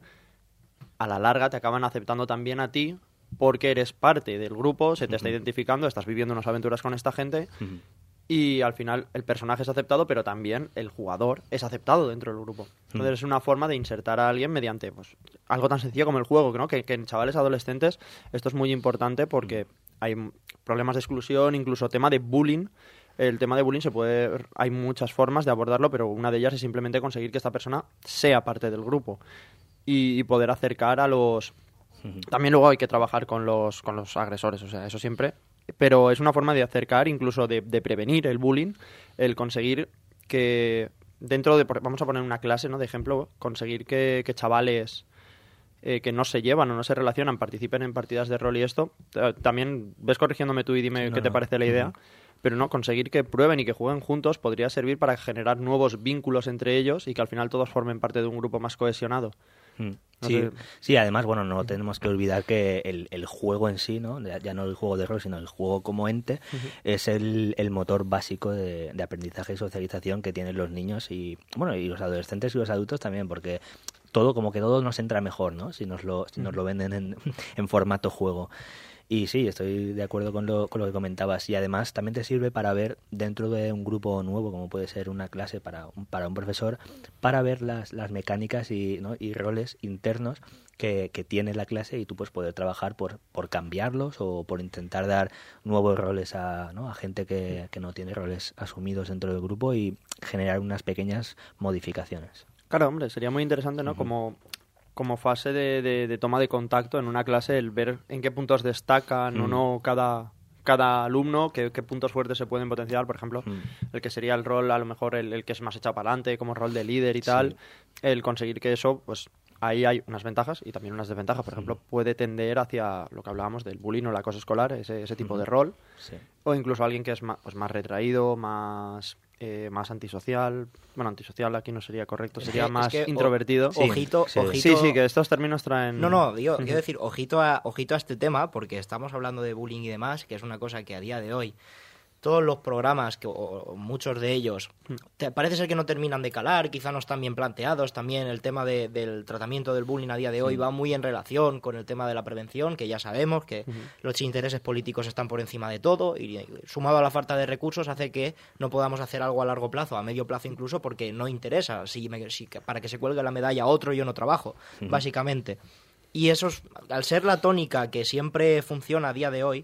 a la larga te acaban aceptando también a ti porque eres parte del grupo, se te uh-huh. está identificando, estás viviendo unas aventuras con esta gente uh-huh. y al final el personaje es aceptado, pero también el jugador es aceptado dentro del grupo. Entonces uh-huh. es una forma de insertar a alguien mediante pues algo tan sencillo como el juego, ¿no? Que, que en chavales adolescentes esto es muy importante porque hay problemas de exclusión, incluso tema de bullying. El tema de bullying se puede, hay muchas formas de abordarlo, pero una de ellas es simplemente conseguir que esta persona sea parte del grupo y, y poder acercar a los... Uh-huh. También luego hay que trabajar con los, con los agresores, o sea, eso siempre... Pero es una forma de acercar, incluso de, de prevenir el bullying, el conseguir que dentro de... Vamos a poner una clase, ¿no? De ejemplo, conseguir que, que chavales... Eh, que no se llevan o no se relacionan, participen en partidas de rol y esto, eh, también ves corrigiéndome tú y dime no, qué te parece la idea, uh-huh. pero no, conseguir que prueben y que jueguen juntos podría servir para generar nuevos vínculos entre ellos y que al final todos formen parte de un grupo más cohesionado. Mm. No sí, sé. sí, además, bueno, no tenemos que olvidar que el, el juego en sí, ¿no? Ya no el juego de rol, sino el juego como ente, uh-huh. es el, el motor básico de, de aprendizaje y socialización que tienen los niños y, bueno, y los adolescentes y los adultos también, porque todo, como que todo nos entra mejor, ¿no? Si nos lo, si nos lo venden en, en formato juego. Y sí, estoy de acuerdo con lo, con lo que comentabas. Y además también te sirve para ver dentro de un grupo nuevo, como puede ser una clase para un, para un profesor, para ver las, las mecánicas y, ¿no? y roles internos que, que tiene la clase y tú puedes poder trabajar por, por cambiarlos o por intentar dar nuevos roles a, ¿no? a gente que, que no tiene roles asumidos dentro del grupo y generar unas pequeñas modificaciones. Claro, hombre, sería muy interesante, ¿no? Uh-huh. Como... como fase de, de, de toma de contacto en una clase, el ver en qué puntos destacan mm. o no cada, cada alumno, qué, qué puntos fuertes se pueden potenciar, por ejemplo, mm. el que sería el rol, a lo mejor el, el que es más echado para adelante, como rol de líder y tal, sí. el conseguir que eso, pues ahí hay unas ventajas y también unas desventajas. Por ejemplo, mm. puede tender hacia lo que hablábamos del bullying o el acoso escolar, ese, ese tipo mm. de rol, sí. o incluso alguien que es más, pues, más retraído, más... Eh, más antisocial, bueno, antisocial aquí no sería correcto, sería es que, más es que, introvertido. O, ojito, sí. ojito. Sí, sí, que estos términos traen... No, no, digo, quiero decir, ojito a, ojito a este tema, porque estamos hablando de bullying y demás, que es una cosa que a día de hoy todos los programas, que, o muchos de ellos, te, parece ser que no terminan de calar, quizá no están bien planteados. También el tema de, del tratamiento del bullying a día de hoy sí. va muy en relación con el tema de la prevención, que ya sabemos que uh-huh. los intereses políticos están por encima de todo, y sumado a la falta de recursos hace que no podamos hacer algo a largo plazo, a medio plazo incluso, porque no interesa. Si, me, si para que se cuelgue la medalla otro yo no trabajo, uh-huh. básicamente. Y eso, es, al ser la tónica que siempre funciona a día de hoy,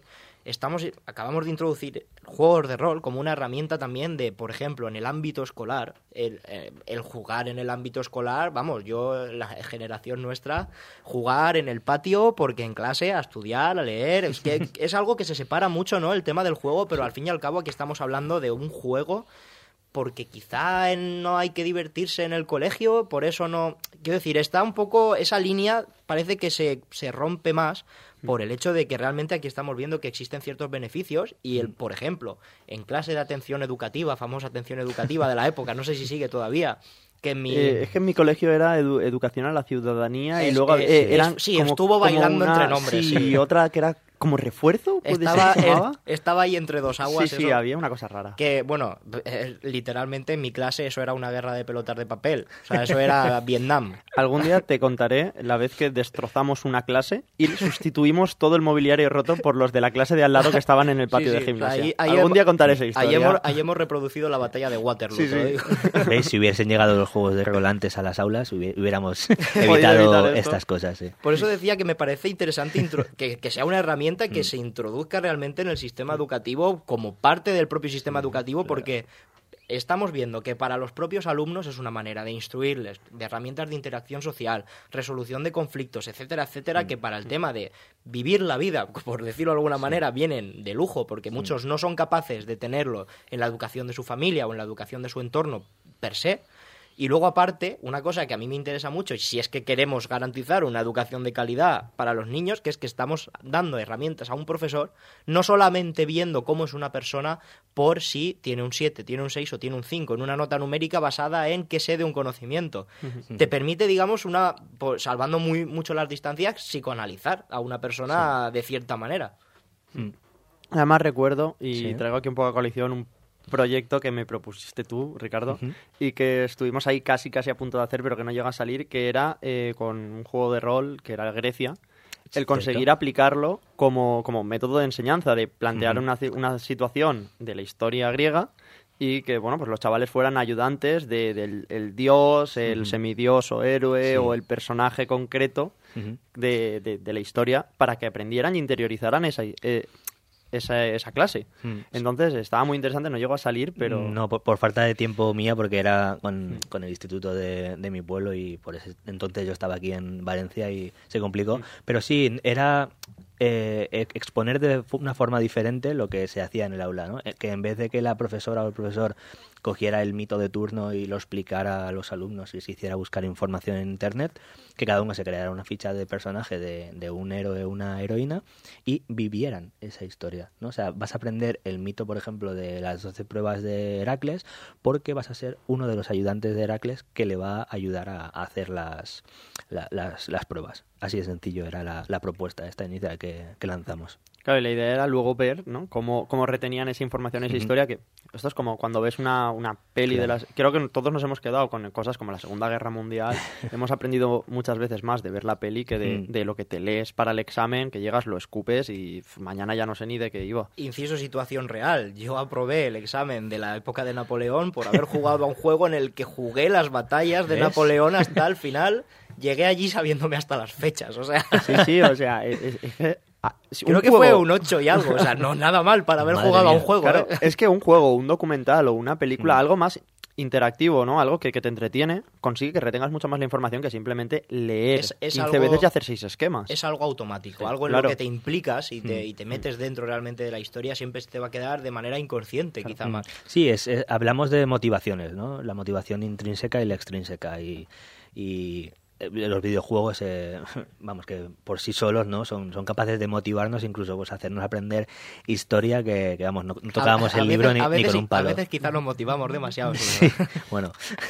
estamos acabamos de introducir juegos de rol como una herramienta también de, por ejemplo, en el ámbito escolar, el, el jugar en el ámbito escolar, vamos, yo, la generación nuestra, jugar en el patio porque en clase a estudiar, a leer, es que es algo que se separa mucho, ¿no? El tema del juego, pero al fin y al cabo aquí estamos hablando de un juego porque quizá no hay que divertirse en el colegio, por eso no... Quiero decir, está un poco... Esa línea parece que se, se rompe más por el hecho de que realmente aquí estamos viendo que existen ciertos beneficios y, el, por ejemplo, en clase de atención educativa, famosa atención educativa de la época, no sé si sigue todavía... Que en mi... eh, es que en mi colegio era edu educación a la ciudadanía es, y luego es, eh, eran es, sí, como, estuvo bailando como una, entre nombres. Sí, sí. y otra que era como refuerzo, ¿puede estaba, ser que se llamaba? El, estaba ahí entre dos aguas. Sí, sí, eso, había una cosa rara. Que, bueno, eh, literalmente en mi clase eso era una guerra de pelotas de papel. O sea, eso era Vietnam. Algún día te contaré la vez que destrozamos una clase y sustituimos todo el mobiliario roto por los de la clase de al lado que estaban en el patio sí, sí, de gimnasia. Ahí, ahí Algún hemos, día contaré esa historia. Ahí hemos, ahí hemos reproducido la batalla de Waterloo, sí, te lo sí. digo. ¿Veis? Si hubiesen llegado los juegos de rol antes a las aulas, hubiéramos evitado estas cosas. ¿eh? Por eso decía que me parece interesante que, que sea una herramienta que mm. se introduzca realmente en el sistema educativo como parte del propio sistema educativo, porque estamos viendo que para los propios alumnos es una manera de instruirles, de herramientas de interacción social, resolución de conflictos, etcétera, etcétera, que para el tema de vivir la vida, por decirlo de alguna manera, vienen de lujo, porque muchos no son capaces de tenerlo en la educación de su familia o en la educación de su entorno per se. Y luego, aparte, una cosa que a mí me interesa mucho, y si es que queremos garantizar una educación de calidad para los niños, que es que estamos dando herramientas a un profesor, no solamente viendo cómo es una persona por si tiene un siete, tiene un seis o tiene un cinco, en una nota numérica basada en qué sé de un conocimiento. Uh-huh. Te permite, digamos, una pues, salvando muy mucho las distancias, psicoanalizar a una persona sí. de cierta manera. Mm. Además, recuerdo, y sí. traigo aquí un poco a coalición, un proyecto que me propusiste tú, Ricardo, uh-huh. y que estuvimos ahí casi casi a punto de hacer, pero que no llega a salir, que era eh, con un juego de rol, que era Grecia, el conseguir aplicarlo como, como método de enseñanza, de plantear uh-huh. una, una situación de la historia griega y que, bueno, pues los chavales fueran ayudantes de, del el dios, el uh-huh. semidios o héroe sí. o el personaje concreto uh-huh. de, de, de la historia para que aprendieran y interiorizaran esa... Eh, Esa, esa clase. Mm, Entonces sí. estaba muy interesante, no llegó a salir, pero... No, por, por falta de tiempo mía, porque era con, con el instituto de, de mi pueblo y por ese entonces yo estaba aquí en Valencia y se complicó. Mm. Pero sí, era eh, exponer de una forma diferente lo que se hacía en el aula, ¿no? Que en vez de que la profesora o el profesor cogiera el mito de turno y lo explicara a los alumnos y se hiciera buscar información en internet, que cada uno se creara una ficha de personaje de, de un héroe o una heroína y vivieran esa historia, ¿no? O sea, vas a aprender el mito, por ejemplo, de las doce pruebas de Heracles porque vas a ser uno de los ayudantes de Heracles que le va a ayudar a, a hacer las, la, las, las pruebas. Así de sencillo era la, la propuesta, esta iniciativa que, que lanzamos. Claro, y la idea era luego ver, ¿no? Cómo, cómo retenían esa información, esa uh-huh. historia, que esto es como cuando ves una, una peli claro. de las... Creo que todos nos hemos quedado con cosas como la Segunda Guerra Mundial. Hemos aprendido muchas veces más de ver la peli que de, uh-huh. de lo que te lees para el examen, que llegas, lo escupes y pff, mañana ya no sé ni de qué iba. Inciso situación real. Yo aprobé el examen de la época de Napoleón por haber jugado a un juego en el que jugué las batallas de ¿ves? Napoleón hasta el final. Llegué allí sabiéndome hasta las fechas, o sea... Sí, sí, o sea, es, es que... Ah, Creo que juego... fue un ocho y algo, o sea, no nada mal para haber Madre jugado mía. a un juego. Claro, ¿eh? Es que un juego, un documental o una película, mm. algo más interactivo, ¿no? Algo que, que te entretiene, consigue que retengas mucho más la información que simplemente leer es, es quince algo, veces y hacer seis esquemas. Es algo automático, sí, algo en claro. lo que te implicas y te, mm. y te metes dentro realmente de la historia, siempre te va a quedar de manera inconsciente, claro. quizá mm. más. Sí, es, es, hablamos de motivaciones, ¿no? La motivación intrínseca y la extrínseca y... y... los videojuegos, eh, vamos, que por sí solos, ¿no? Son, son capaces de motivarnos, incluso pues hacernos aprender historia que, que vamos, no, no tocábamos a, a el veces, libro ni, veces, ni con un palo. A veces quizás nos motivamos demasiado. Sí, bueno.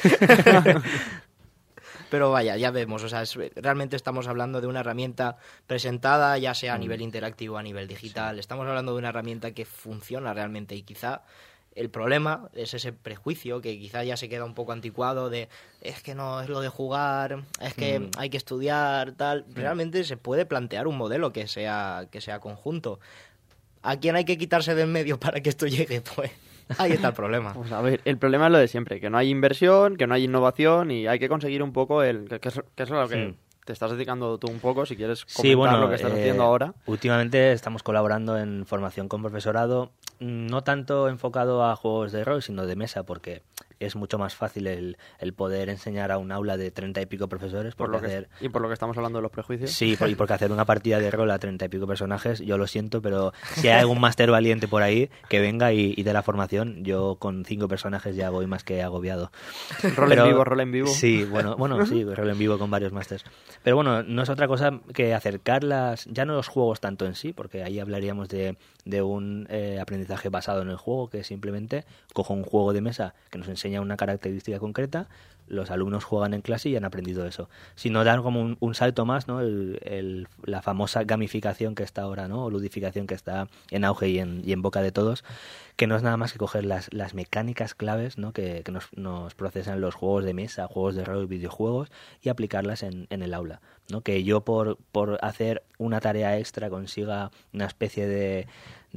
Pero vaya, ya vemos, o sea, es, realmente estamos hablando de una herramienta presentada, ya sea a nivel interactivo, a nivel digital. Sí. Estamos hablando de una herramienta que funciona realmente y quizá... El problema es ese prejuicio que quizá ya se queda un poco anticuado de es que no es lo de jugar, es que mm. hay que estudiar, tal. Realmente se puede plantear un modelo que sea, que sea conjunto. ¿A quién hay que quitarse de en medio para que esto llegue? Pues ahí está el problema. Pues a ver, el problema es lo de siempre, que no hay inversión, que no hay innovación y hay que conseguir un poco el... que es, que es lo que... Sí. te estás dedicando tú un poco, si quieres comentar Sí, bueno, lo que estás eh, haciendo ahora. Últimamente estamos colaborando en formación con profesorado, no tanto enfocado a juegos de rol, sino de mesa, porque es mucho más fácil el, el poder enseñar a un aula de treinta y pico profesores. Por lo que, hacer... Y por lo que estamos hablando de los prejuicios. Sí, por, y porque hacer una partida de rol a treinta y pico personajes, yo lo siento, pero si hay algún máster valiente por ahí, que venga y, y dé la formación. Yo con cinco personajes ya voy más que agobiado. Rol Pero, en vivo, rol en vivo. Sí, bueno, bueno, sí, rol en vivo con varios másters. Pero bueno, no es otra cosa que acercar las, ya no los juegos tanto en sí, porque ahí hablaríamos de, de un eh, aprendizaje basado en el juego, que simplemente cojo un juego de mesa que nos enseña una característica concreta, los alumnos juegan en clase y han aprendido eso. Sino dar como un, un salto más, ¿no? El, el, la famosa gamificación que está ahora, ¿no? O ludificación que está en auge y en, y en boca de todos, que no es nada más que coger las, las mecánicas claves, ¿no? que, que nos, nos procesan los juegos de mesa, juegos de rol, videojuegos, y aplicarlas en, en el aula, ¿no? Que yo por, por hacer una tarea extra consiga una especie de,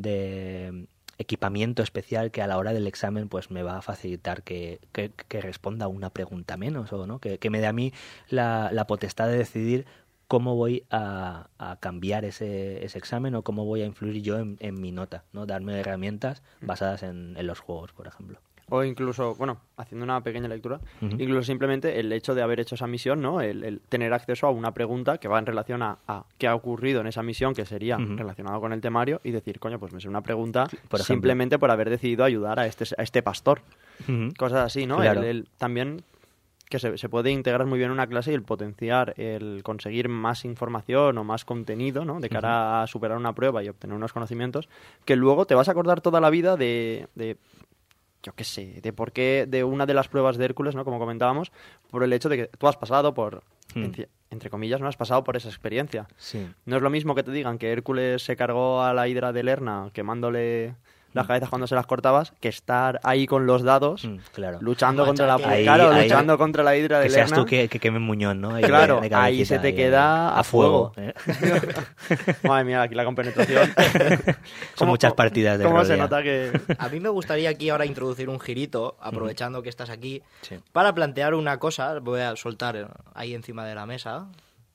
de equipamiento especial que a la hora del examen pues me va a facilitar que, que, que responda a una pregunta menos, o no que, que me dé a mí la, la potestad de decidir cómo voy a, a cambiar ese, ese examen o cómo voy a influir yo en, en mi nota, ¿no? Darme herramientas basadas en, en los juegos, por ejemplo. O incluso, bueno, haciendo una pequeña lectura, Uh-huh. incluso simplemente el hecho de haber hecho esa misión, ¿no? El, el tener acceso a una pregunta que va en relación a, a qué ha ocurrido en esa misión, que sería Uh-huh. relacionado con el temario, y decir, coño, pues me sé una pregunta Por ejemplo. simplemente por haber decidido ayudar a este, a este pastor. Uh-huh. Cosas así, ¿no? Claro. El, el- también que se, se puede integrar muy bien en una clase y el potenciar, el conseguir más información o más contenido, ¿no? De cara a superar una prueba y obtener unos conocimientos que luego te vas a acordar toda la vida de, de yo qué sé, de por qué, de una de las pruebas de Hércules, ¿no? Como comentábamos, por el hecho de que tú has pasado por, Hmm. entre, entre comillas, no has pasado por esa experiencia. Sí. No es lo mismo que te digan que Hércules se cargó a la hidra de Lerna quemándole las cabezas cuando se las cortabas, que estar ahí con los dados Mm, claro. luchando Machaque. contra la Ahí- claro, ahí- luchando contra la hidra de Que seas Lerna. tú que, que queme Muñón, ¿no? Ahí Claro, de- de ahí cabecita, se te ahí, queda a a fuego. ¿eh? Madre mía, aquí la compenetración. Son ¿Cómo- muchas partidas de ¿Cómo rol se ya. nota que...? A mí me gustaría aquí ahora introducir un girito, aprovechando que estás aquí, Sí. para plantear una cosa, voy a soltar ahí encima de la mesa,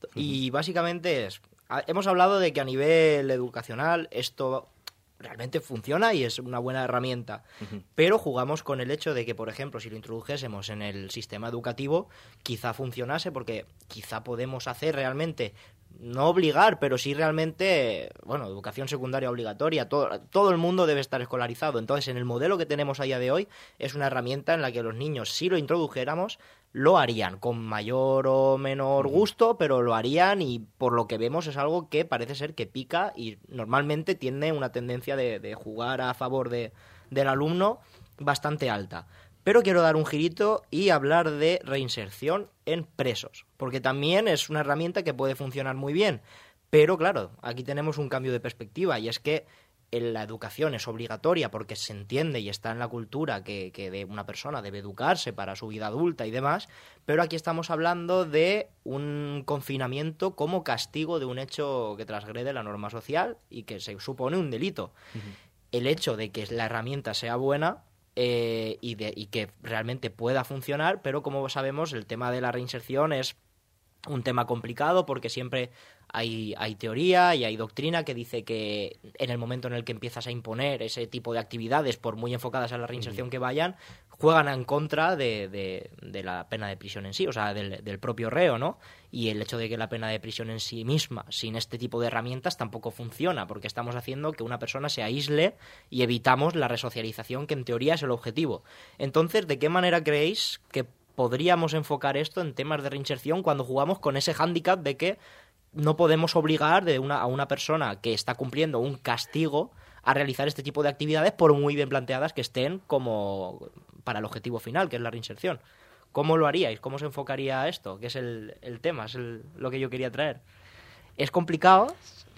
y básicamente es, a- hemos hablado de que a nivel educacional esto realmente funciona y es una buena herramienta, pero jugamos con el hecho de que, por ejemplo, si lo introdujésemos en el sistema educativo, quizá funcionase, porque quizá podemos hacer realmente, no obligar, pero sí realmente, bueno, educación secundaria obligatoria, todo, todo el mundo debe estar escolarizado. Entonces, en el modelo que tenemos a día de hoy, es una herramienta en la que los niños, si lo introdujéramos, lo harían con mayor o menor gusto, pero lo harían, y por lo que vemos es algo que parece ser que pica y normalmente tiene una tendencia de, de jugar a favor de, del alumno bastante alta. Pero quiero dar un girito y hablar de reinserción en presos, porque también es una herramienta que puede funcionar muy bien. Pero claro, aquí tenemos un cambio de perspectiva, y es que en la educación es obligatoria porque se entiende y está en la cultura que, que de una persona debe educarse para su vida adulta y demás, pero aquí estamos hablando de un confinamiento como castigo de un hecho que transgrede la norma social y que se supone un delito. El hecho de que la herramienta sea buena eh, y, de, y que realmente pueda funcionar, pero como sabemos el tema de la reinserción es un tema complicado porque siempre hay, hay teoría y hay doctrina que dice que en el momento en el que empiezas a imponer ese tipo de actividades, por muy enfocadas a la reinserción que vayan, juegan en contra de, de, de la pena de prisión en sí, o sea, del, del propio reo, ¿no? Y el hecho de que la pena de prisión en sí misma, sin este tipo de herramientas, tampoco funciona, porque estamos haciendo que una persona se aísle y evitamos la resocialización, que en teoría es el objetivo. Entonces, ¿de qué manera creéis que podríamos enfocar esto en temas de reinserción cuando jugamos con ese hándicap de que no podemos obligar de una, a una persona que está cumpliendo un castigo a realizar este tipo de actividades, por muy bien planteadas que estén, como para el objetivo final, que es la reinserción? ¿Cómo lo haríais? ¿Cómo se enfocaría esto? Que es el, el tema, es el- lo que yo quería traer. Es complicado,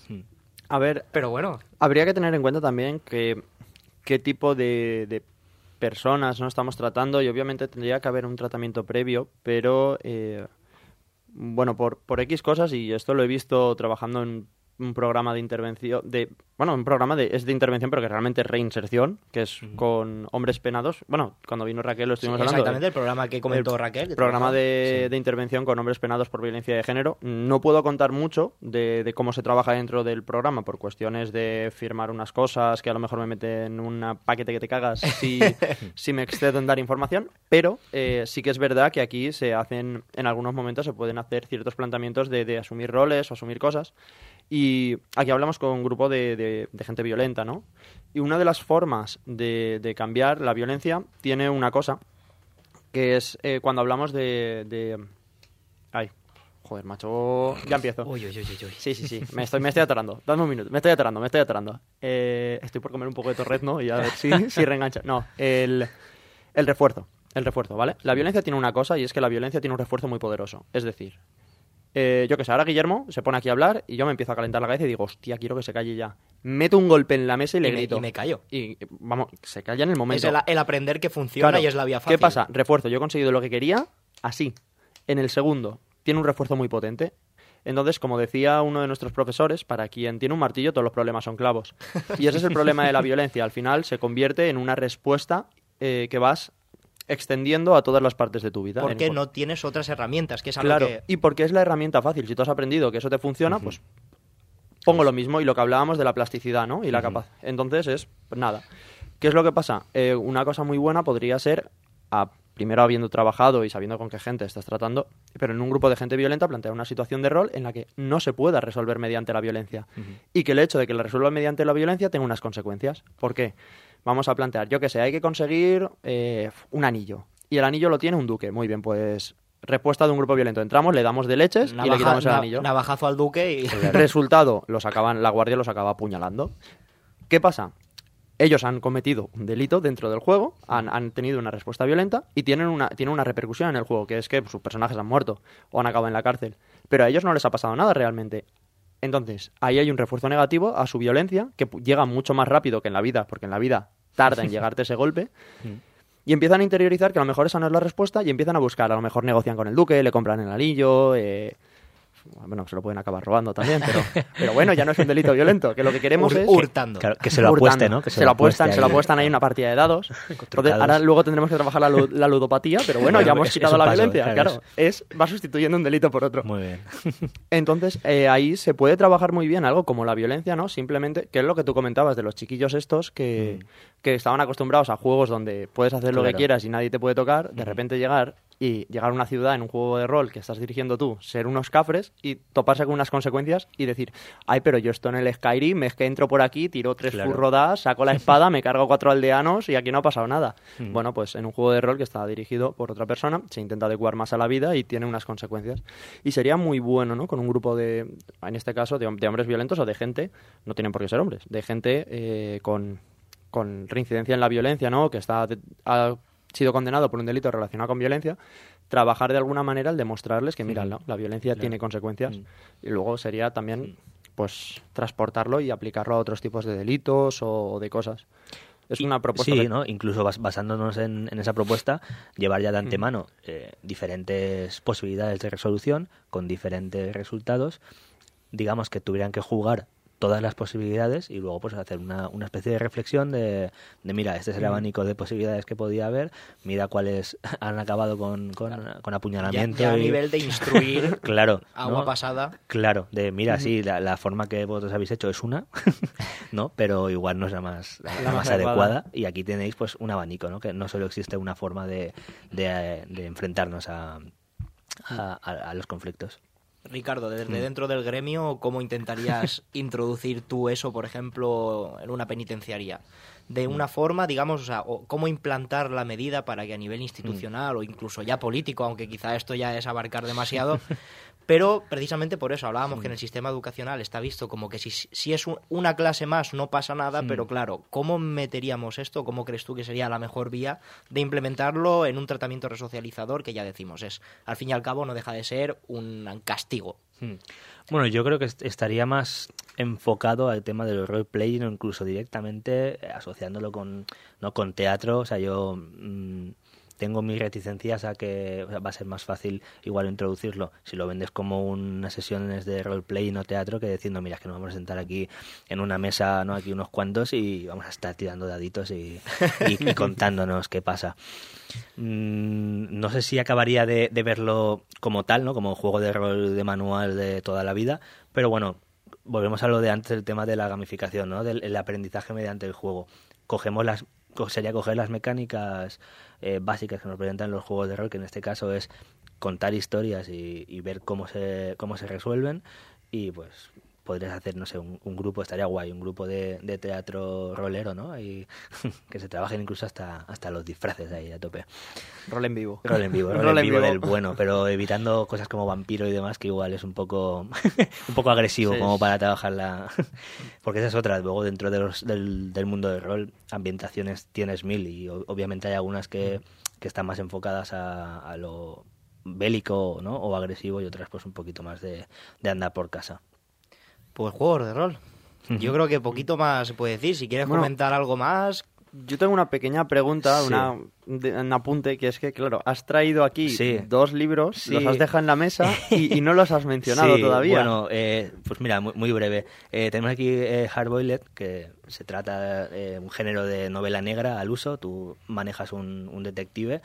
A ver, pero bueno. habría que tener en cuenta también que qué tipo de, de personas no estamos tratando, y obviamente tendría que haber un tratamiento previo, pero eh, bueno, por, por X cosas, y esto lo he visto trabajando en un programa de intervención, de Bueno, un programa de, es de intervención, pero que realmente es reinserción, que es Ujú. con hombres penados. Bueno, cuando vino Raquel lo Sí, estuvimos hablando. exactamente, el programa que comentó el Raquel. que programa trabajó. de, Sí. de intervención con hombres penados por violencia de género. No puedo contar mucho de, de cómo se trabaja dentro del programa por cuestiones de firmar unas cosas que a lo mejor me meten en un paquete que te cagas si, si me excedo en dar información, pero eh, sí que es verdad que aquí se hacen, en algunos momentos se pueden hacer ciertos planteamientos de, de asumir roles o asumir cosas. Y aquí hablamos con un grupo de, de- de gente violenta, ¿no? Y una de las formas de, de cambiar la violencia tiene una cosa, que es eh, cuando hablamos de, de... Ay, joder, macho, ya empiezo. Uy, uy, uy, uy, uy. Sí, sí, sí, me estoy, me estoy atorando. Dame un minuto, me estoy atorando, me estoy atorando. Eh, estoy por comer un poco de torrezno y a ver si, si reengancha. No, el, el refuerzo, el refuerzo, ¿vale? La violencia tiene una cosa y es que la violencia tiene un refuerzo muy poderoso. Es decir, eh, yo que sé, ahora Guillermo se pone aquí a hablar y yo me empiezo a calentar la cabeza y digo, hostia, quiero que se calle ya. Meto un golpe en la mesa y le Y me- grito. y me callo. Y vamos, se calla en el momento. Es el, el aprender que funciona Claro. y es la vía fácil. ¿Qué pasa? Refuerzo. Yo he conseguido lo que quería así. En el segundo. Tiene un refuerzo muy potente. Entonces, como decía uno de nuestros profesores, para quien tiene un martillo todos los problemas son clavos. Y ese es el problema de la violencia. Al final se convierte en una respuesta eh, que vas extendiendo a todas las partes de tu vida. Porque En- no tienes otras herramientas, que es algo Claro, que... y porque es la herramienta fácil. Si tú has aprendido que eso te funciona, pues pongo lo mismo. Y lo que hablábamos de la plasticidad, ¿no? Y la Ujú. capaz. Entonces es, pues nada. ¿Qué es lo que pasa? Eh, una cosa muy buena podría ser, a- primero habiendo trabajado y sabiendo con qué gente estás tratando, pero en un grupo de gente violenta plantear una situación de rol en la que no se pueda resolver mediante la violencia. Y que el hecho de que la resuelva mediante la violencia tenga unas consecuencias. ¿Por qué? Vamos a plantear, yo qué sé, hay que conseguir eh, un anillo. Y el anillo lo tiene un duque. Muy bien, pues respuesta de un grupo violento. Entramos, le damos de leches y le Navaja- quitamos el na- anillo. Navajazo al duque y... Resultado, los acaban, la guardia los acaba apuñalando. ¿Qué pasa? Ellos han cometido un delito dentro del juego, han, han tenido una respuesta violenta y tienen una, tienen una repercusión en el juego, que es que sus personajes han muerto o han acabado en la cárcel. Pero a ellos no les ha pasado nada realmente. Entonces, ahí hay un refuerzo negativo a su violencia, que pu- llega mucho más rápido que en la vida, porque en la vida tarda en llegarte ese golpe. Y empiezan a interiorizar que a lo mejor esa no es la respuesta y empiezan a buscar, a lo mejor negocian con el duque, le compran el anillo, eh, bueno, se lo pueden acabar robando también, pero, pero bueno, ya no es un delito violento, que lo que queremos Hur- es... hurtando. Claro, que se lo hurtando. apueste, ¿no? Que se, lo apuestan, apueste se lo ahí. apuestan ahí en una partida de dados. Entonces, trucados. ahora luego tendremos que trabajar la, lu- la ludopatía, pero bueno, Bueno, ya hemos es- quitado es un la paso, violencia, claro, claro. Es, va sustituyendo un delito por otro. Muy bien. Entonces, eh, ahí se puede trabajar muy bien algo como la violencia, ¿no? Simplemente, que es lo que tú comentabas de los chiquillos estos que, que estaban acostumbrados a juegos donde puedes hacer lo que Claro. quieras y nadie te puede tocar, de repente llegar y llegar a una ciudad en un juego de rol que estás dirigiendo tú, ser unos cafres y toparse con unas consecuencias y decir, ay, pero yo esto en el Skyrim es que entro por aquí, tiro tres Claro. furrodas, saco la espada, me cargo cuatro aldeanos y aquí no ha pasado nada. Mm. Bueno, pues en un juego de rol que está dirigido por otra persona, se intenta adecuar más a la vida y tiene unas consecuencias. Y sería muy bueno, ¿no? Con un grupo de, en este caso, de, hom- de hombres violentos o de gente, no tienen por qué ser hombres, de gente eh, con, con reincidencia en la violencia, ¿no? Que está de- ha sido condenado por un delito relacionado con violencia, trabajar de alguna manera el demostrarles que, mira, no, la violencia Claro. tiene consecuencias. Mm. Y luego sería también, pues, transportarlo y aplicarlo a otros tipos de delitos o, o de cosas. Es Y- una propuesta Sí, que- ¿no? Incluso bas- basándonos en, en esa propuesta, llevar ya de Mm. antemano eh, diferentes posibilidades de resolución con diferentes resultados, digamos que tuvieran que jugar todas las posibilidades y luego pues hacer una, una especie de reflexión de, de mira, este es el Mm. abanico de posibilidades que podía haber, mira cuáles han acabado con, con, con Ya, apuñalamiento. ya a y- nivel de instruir, Claro. agua ¿no? pasada. Claro, de mira, sí, la, la forma que vosotros habéis hecho es una, ¿no? Pero igual no es la más, la, La la más más adecuada. adecuada. Y aquí tenéis pues un abanico, ¿no? Que no solo existe una forma de, de, de enfrentarnos a, a, a- a los conflictos. Ricardo, desde Mm. dentro del gremio, ¿cómo intentarías introducir tú eso, por ejemplo, en una penitenciaria? De una forma, digamos, o sea, o cómo implantar la medida para que a nivel institucional o incluso ya político, aunque quizá esto ya es abarcar demasiado, pero precisamente por eso hablábamos que en el sistema educacional está visto como que si, si es un- una clase más no pasa nada, Mm. pero claro, ¿cómo meteríamos esto? ¿Cómo crees tú que sería la mejor vía de implementarlo en un tratamiento resocializador que ya decimos es, al fin y al cabo, no deja de ser un castigo? Hmm. Bueno, yo creo que est- estaría más enfocado al tema del roleplaying o incluso directamente eh, asociándolo con, ¿no? con teatro. O sea, yo mm, tengo mis reticencias a que o sea, va a ser más fácil igual introducirlo si lo vendes como unas sesiones de roleplay y no teatro que diciendo, mira, es que nos vamos a sentar aquí en una mesa, ¿no? Aquí unos cuantos y vamos a estar tirando daditos y, y, y contándonos qué pasa. Mm, no sé si acabaría de, de verlo como tal, ¿no? Como juego de rol de manual de toda la vida, pero bueno, volvemos a lo de antes, el tema de la gamificación, ¿no? Del el aprendizaje mediante el juego. Cogemos las sería coger las mecánicas eh, básicas que nos presentan los juegos de rol, que en este caso es contar historias y, y ver cómo se cómo se resuelven, y pues podrías hacer, no sé, un, un grupo, estaría guay, un grupo de, de teatro rolero, ¿no? Y que se trabajen incluso hasta hasta los disfraces ahí a tope. Rol en vivo. Rol en vivo, rol, Rol en en vivo vivo. del bueno, pero evitando cosas como vampiro y demás, que igual es un poco un poco agresivo Sí. como para trabajar la... Porque esa es otra, luego dentro de los, del, del mundo del rol, ambientaciones tienes mil y o- obviamente hay algunas que, que están más enfocadas a, a lo bélico, ¿no? O agresivo, y otras pues un poquito más de, de andar por casa. Pues juegos de rol. Yo creo que poquito más se puede decir. Si quieres Bueno. comentar algo más... Yo tengo una pequeña pregunta, Sí. una, de- un apunte, que es que, claro, has traído aquí Sí. dos libros, Sí. los has dejado en la mesa y, y no los has mencionado Sí, todavía. Bueno, eh, pues mira, muy, muy breve. Eh, tenemos aquí eh, Hardboiled, que se trata de un género de novela negra al uso. Tú manejas un, un detective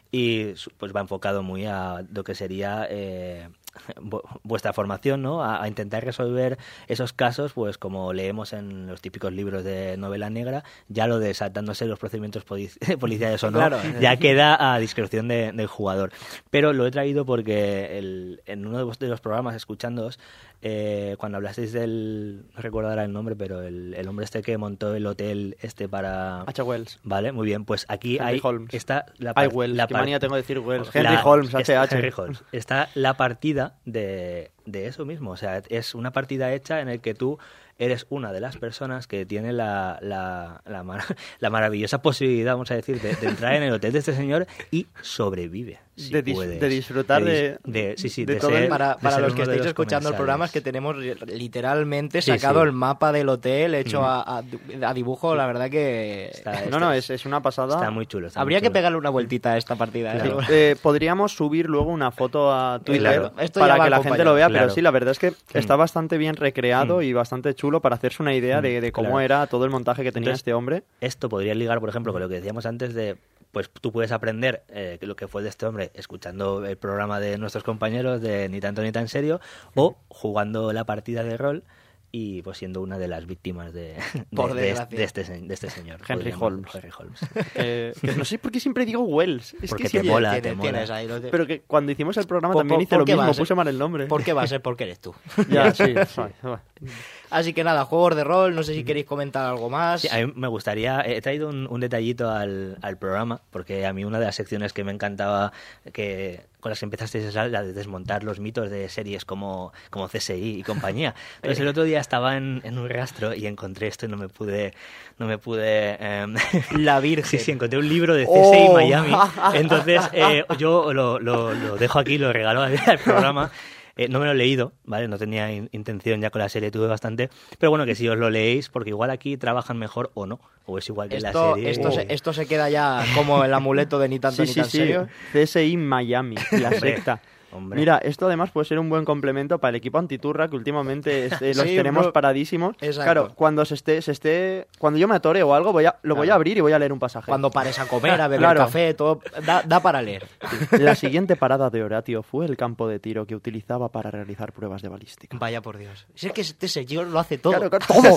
y su- pues va enfocado muy a lo que sería eh, vu- vuestra formación, ¿no? A, a intentar resolver esos casos, pues como leemos en los típicos libros de novela negra, ya lo de saltándose los procedimientos polici- policiales o no, Claro. ya queda a discreción de- del jugador. Pero lo he traído porque el, en uno de vos- de los programas, escuchándoos, eh, cuando hablasteis del, no recuerdo ahora el nombre, pero el, el hombre este que montó el hotel este para... H. Wells. Vale, muy bien, pues aquí Henry hay Holmes. está la, Ay, par- Wells, la qué par- manía tengo de decir Wells. la- Henry Holmes, es- H H. Henry Holmes. Está la partida de, de eso mismo, o sea, es una partida hecha en el que tú eres una de las personas que tiene la, la, la, mar- la maravillosa posibilidad, vamos a decir, de, de entrar en el hotel de este señor y sobrevive. Si De dis- puedes. de disfrutar de- de- sí, sí, de de todo ser- el- Para, de para ser los uno que de estáis los escuchando el programa, es que comensales. tenemos literalmente Sí, sacado sí. el mapa del hotel hecho Mm. a, a- a dibujo. La verdad que Está- No, está- no, es, es una pasada. Está muy chulo. está habría muy que chulo. pegarle una vueltita a esta partida. ¿eh? Sí. Claro. Eh, podríamos subir luego una foto a Twitter Claro, esto ya para va que la gente acompañado. lo vea, Claro. pero sí, la verdad es que está Mm. bastante bien recreado Mm. y bastante chulo para hacerse una idea de, de cómo Claro. era todo el montaje que tenía Entonces, este hombre. Esto podría ligar, por ejemplo, con lo que decíamos antes de, pues tú puedes aprender eh, lo que fue de este hombre escuchando el programa de nuestros compañeros de Ni Tanto Ni Tan Serio, o jugando la partida de rol y pues siendo una de las víctimas de, de, Por de- desgracia. de este, se- de este señor. Henry podríamos- Holmes. Henry Holmes. Eh, que no sé por qué siempre digo Wells. Es Porque que te siempre- mola, Tiene- te mola. tienes ahí los de- Pero que cuando hicimos el programa Por- también por- hice lo ¿por qué mismo, vas, eh? puse mal el nombre. ¿Por qué va a ser? Porque eres tú. Ya, sí. vale, vale. Así que nada, juegos de rol. No sé si queréis comentar algo más. Sí, a mí me gustaría, he traído un, un detallito al, al programa, porque a mí una de las secciones que me encantaba, que con las que empezaste es la de desmontar los mitos de series como, como C S I y compañía. Entonces el otro día estaba en, en un rastro y encontré esto y no me pude, no me pude... em, La Virgen. Sí, sí, encontré un libro de C S I Oh. Miami. Entonces eh, yo lo, lo, lo dejo aquí, lo regalo al, al programa. Eh, no me lo he leído, ¿vale? No tenía in- intención ya con la serie, tuve bastante. Pero bueno, que si os lo leéis, porque igual aquí trabajan mejor o no. O es igual que en la Esto, serie. esto, se, esto se queda ya como el amuleto de ni tanto Sí, ni sí, tan sí. serio. C S I Miami, la Hombre, secta. hombre. Mira, esto además puede ser un buen complemento para el equipo antiturra, que últimamente este, los Sí, tenemos bro. paradísimos. Exacto. Claro, cuando se esté, se esté, cuando yo me atore o algo, voy a, lo voy a Claro. abrir y voy a leer un pasaje. Cuando pares a comer, a beber Claro. café, todo da, da para leer. La siguiente parada de Horatio fue el campo de tiro que utilizaba para realizar pruebas de balística. Vaya por Dios. Si es que este señor lo hace todo. Claro, claro, todo.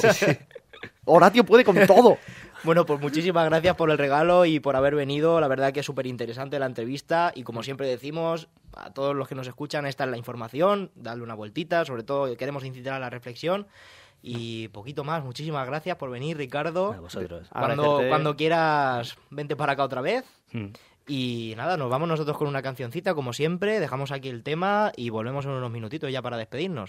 Horatio puede con todo. Bueno, pues muchísimas gracias por el regalo y por haber venido. La verdad que es súper interesante la entrevista y como siempre decimos, a todos los que nos escuchan, esta es la información, darle una vueltita, sobre todo queremos incitar a la reflexión y poquito más. Muchísimas gracias por venir, Ricardo. A vosotros. Cuando, Agradecerte. cuando quieras, vente para acá otra vez. Mm. Y nada, nos vamos nosotros con una cancioncita, como siempre, dejamos aquí el tema y volvemos en unos minutitos ya para despedirnos.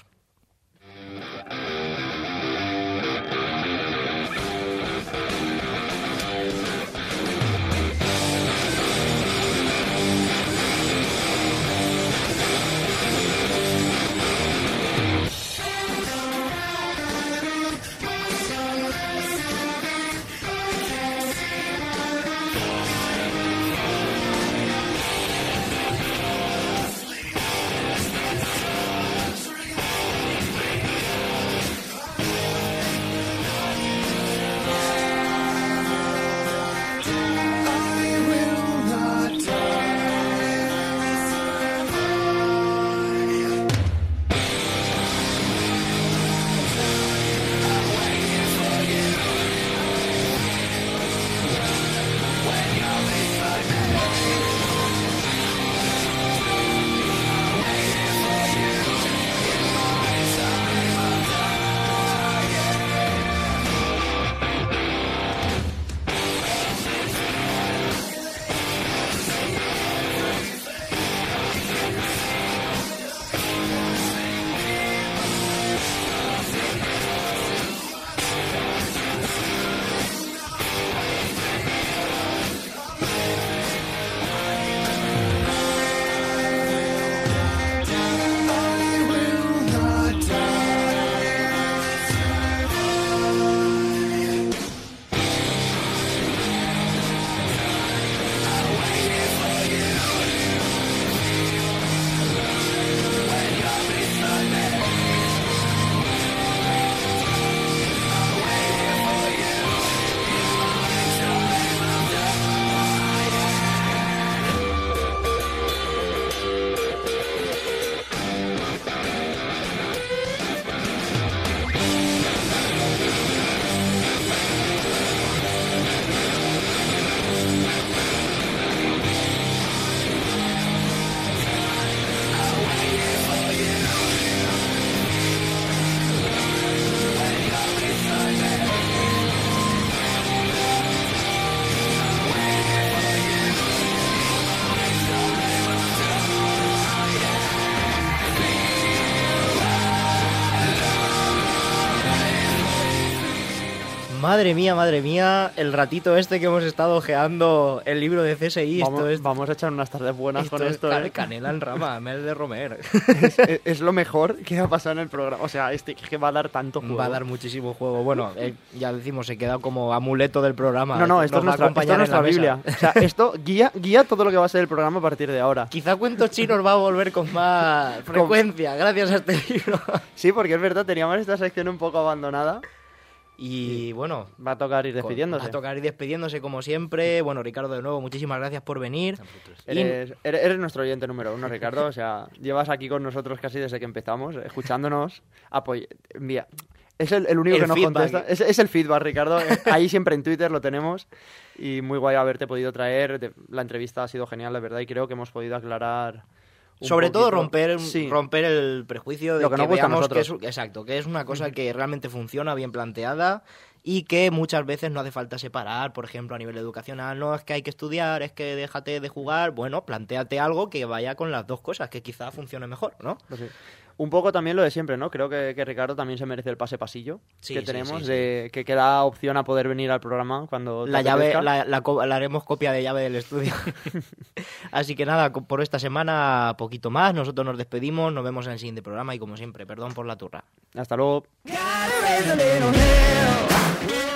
Madre mía, madre mía, el ratito este que hemos estado ojeando el libro de C S I. Vamos, esto es, vamos a echar unas tardes buenas esto con es esto. can- ¿eh? canela en rama, mel de romer. es, es- es lo mejor que ha pasado en el programa. O sea, este que va a dar tanto juego. Va a dar muchísimo juego. Bueno, eh, ya decimos, se queda como amuleto del programa. No, no, esto Nos es va a nuestra, esto es acompañar en nuestra la Biblia. mesa. O sea, esto guía, guía todo lo que va a ser el programa a partir de ahora. Quizá Cuentos Chinos va a volver con más frecuencia, gracias a este libro. Sí, porque es verdad, teníamos esta sección un poco abandonada. Y bueno, Va a tocar ir despidiéndose. va a tocar ir despidiéndose como siempre. Bueno, Ricardo, de nuevo, muchísimas gracias por venir. Y- Eres, eres, eres nuestro oyente número uno, Ricardo. O sea, llevas aquí con nosotros casi desde que empezamos, escuchándonos. Apoy envía. Es el, el único El que nos feedback. contesta. Es, es el feedback, Ricardo. Ahí siempre en Twitter lo tenemos. Y muy guay haberte podido traer. Te- La entrevista ha sido genial, la verdad. Y creo que hemos podido aclarar. un Sobre todo poquito- romper, Sí. romper el prejuicio de Lo que que, nos gusta a veamos que es, nosotros. exacto, que es una cosa que realmente funciona, bien planteada y que muchas veces no hace falta separar, por ejemplo, a nivel educacional, no es que hay que estudiar, es que déjate de jugar, bueno, plantéate algo que vaya con las dos cosas, que quizá funcione mejor, ¿no? Pues sí. Un poco también lo de siempre, ¿no? Creo que, que Ricardo también se merece el pase pasillo Sí, que sí, tenemos, sí, sí. de que, que da opción a poder venir al programa cuando te La llave, apetezca. la, la co- la haremos copia de llave del estudio. Así que nada, co- por esta semana poquito más, nosotros nos despedimos, nos vemos en el siguiente programa y como siempre, perdón por la turra. Hasta luego. Gotta raise a little hell.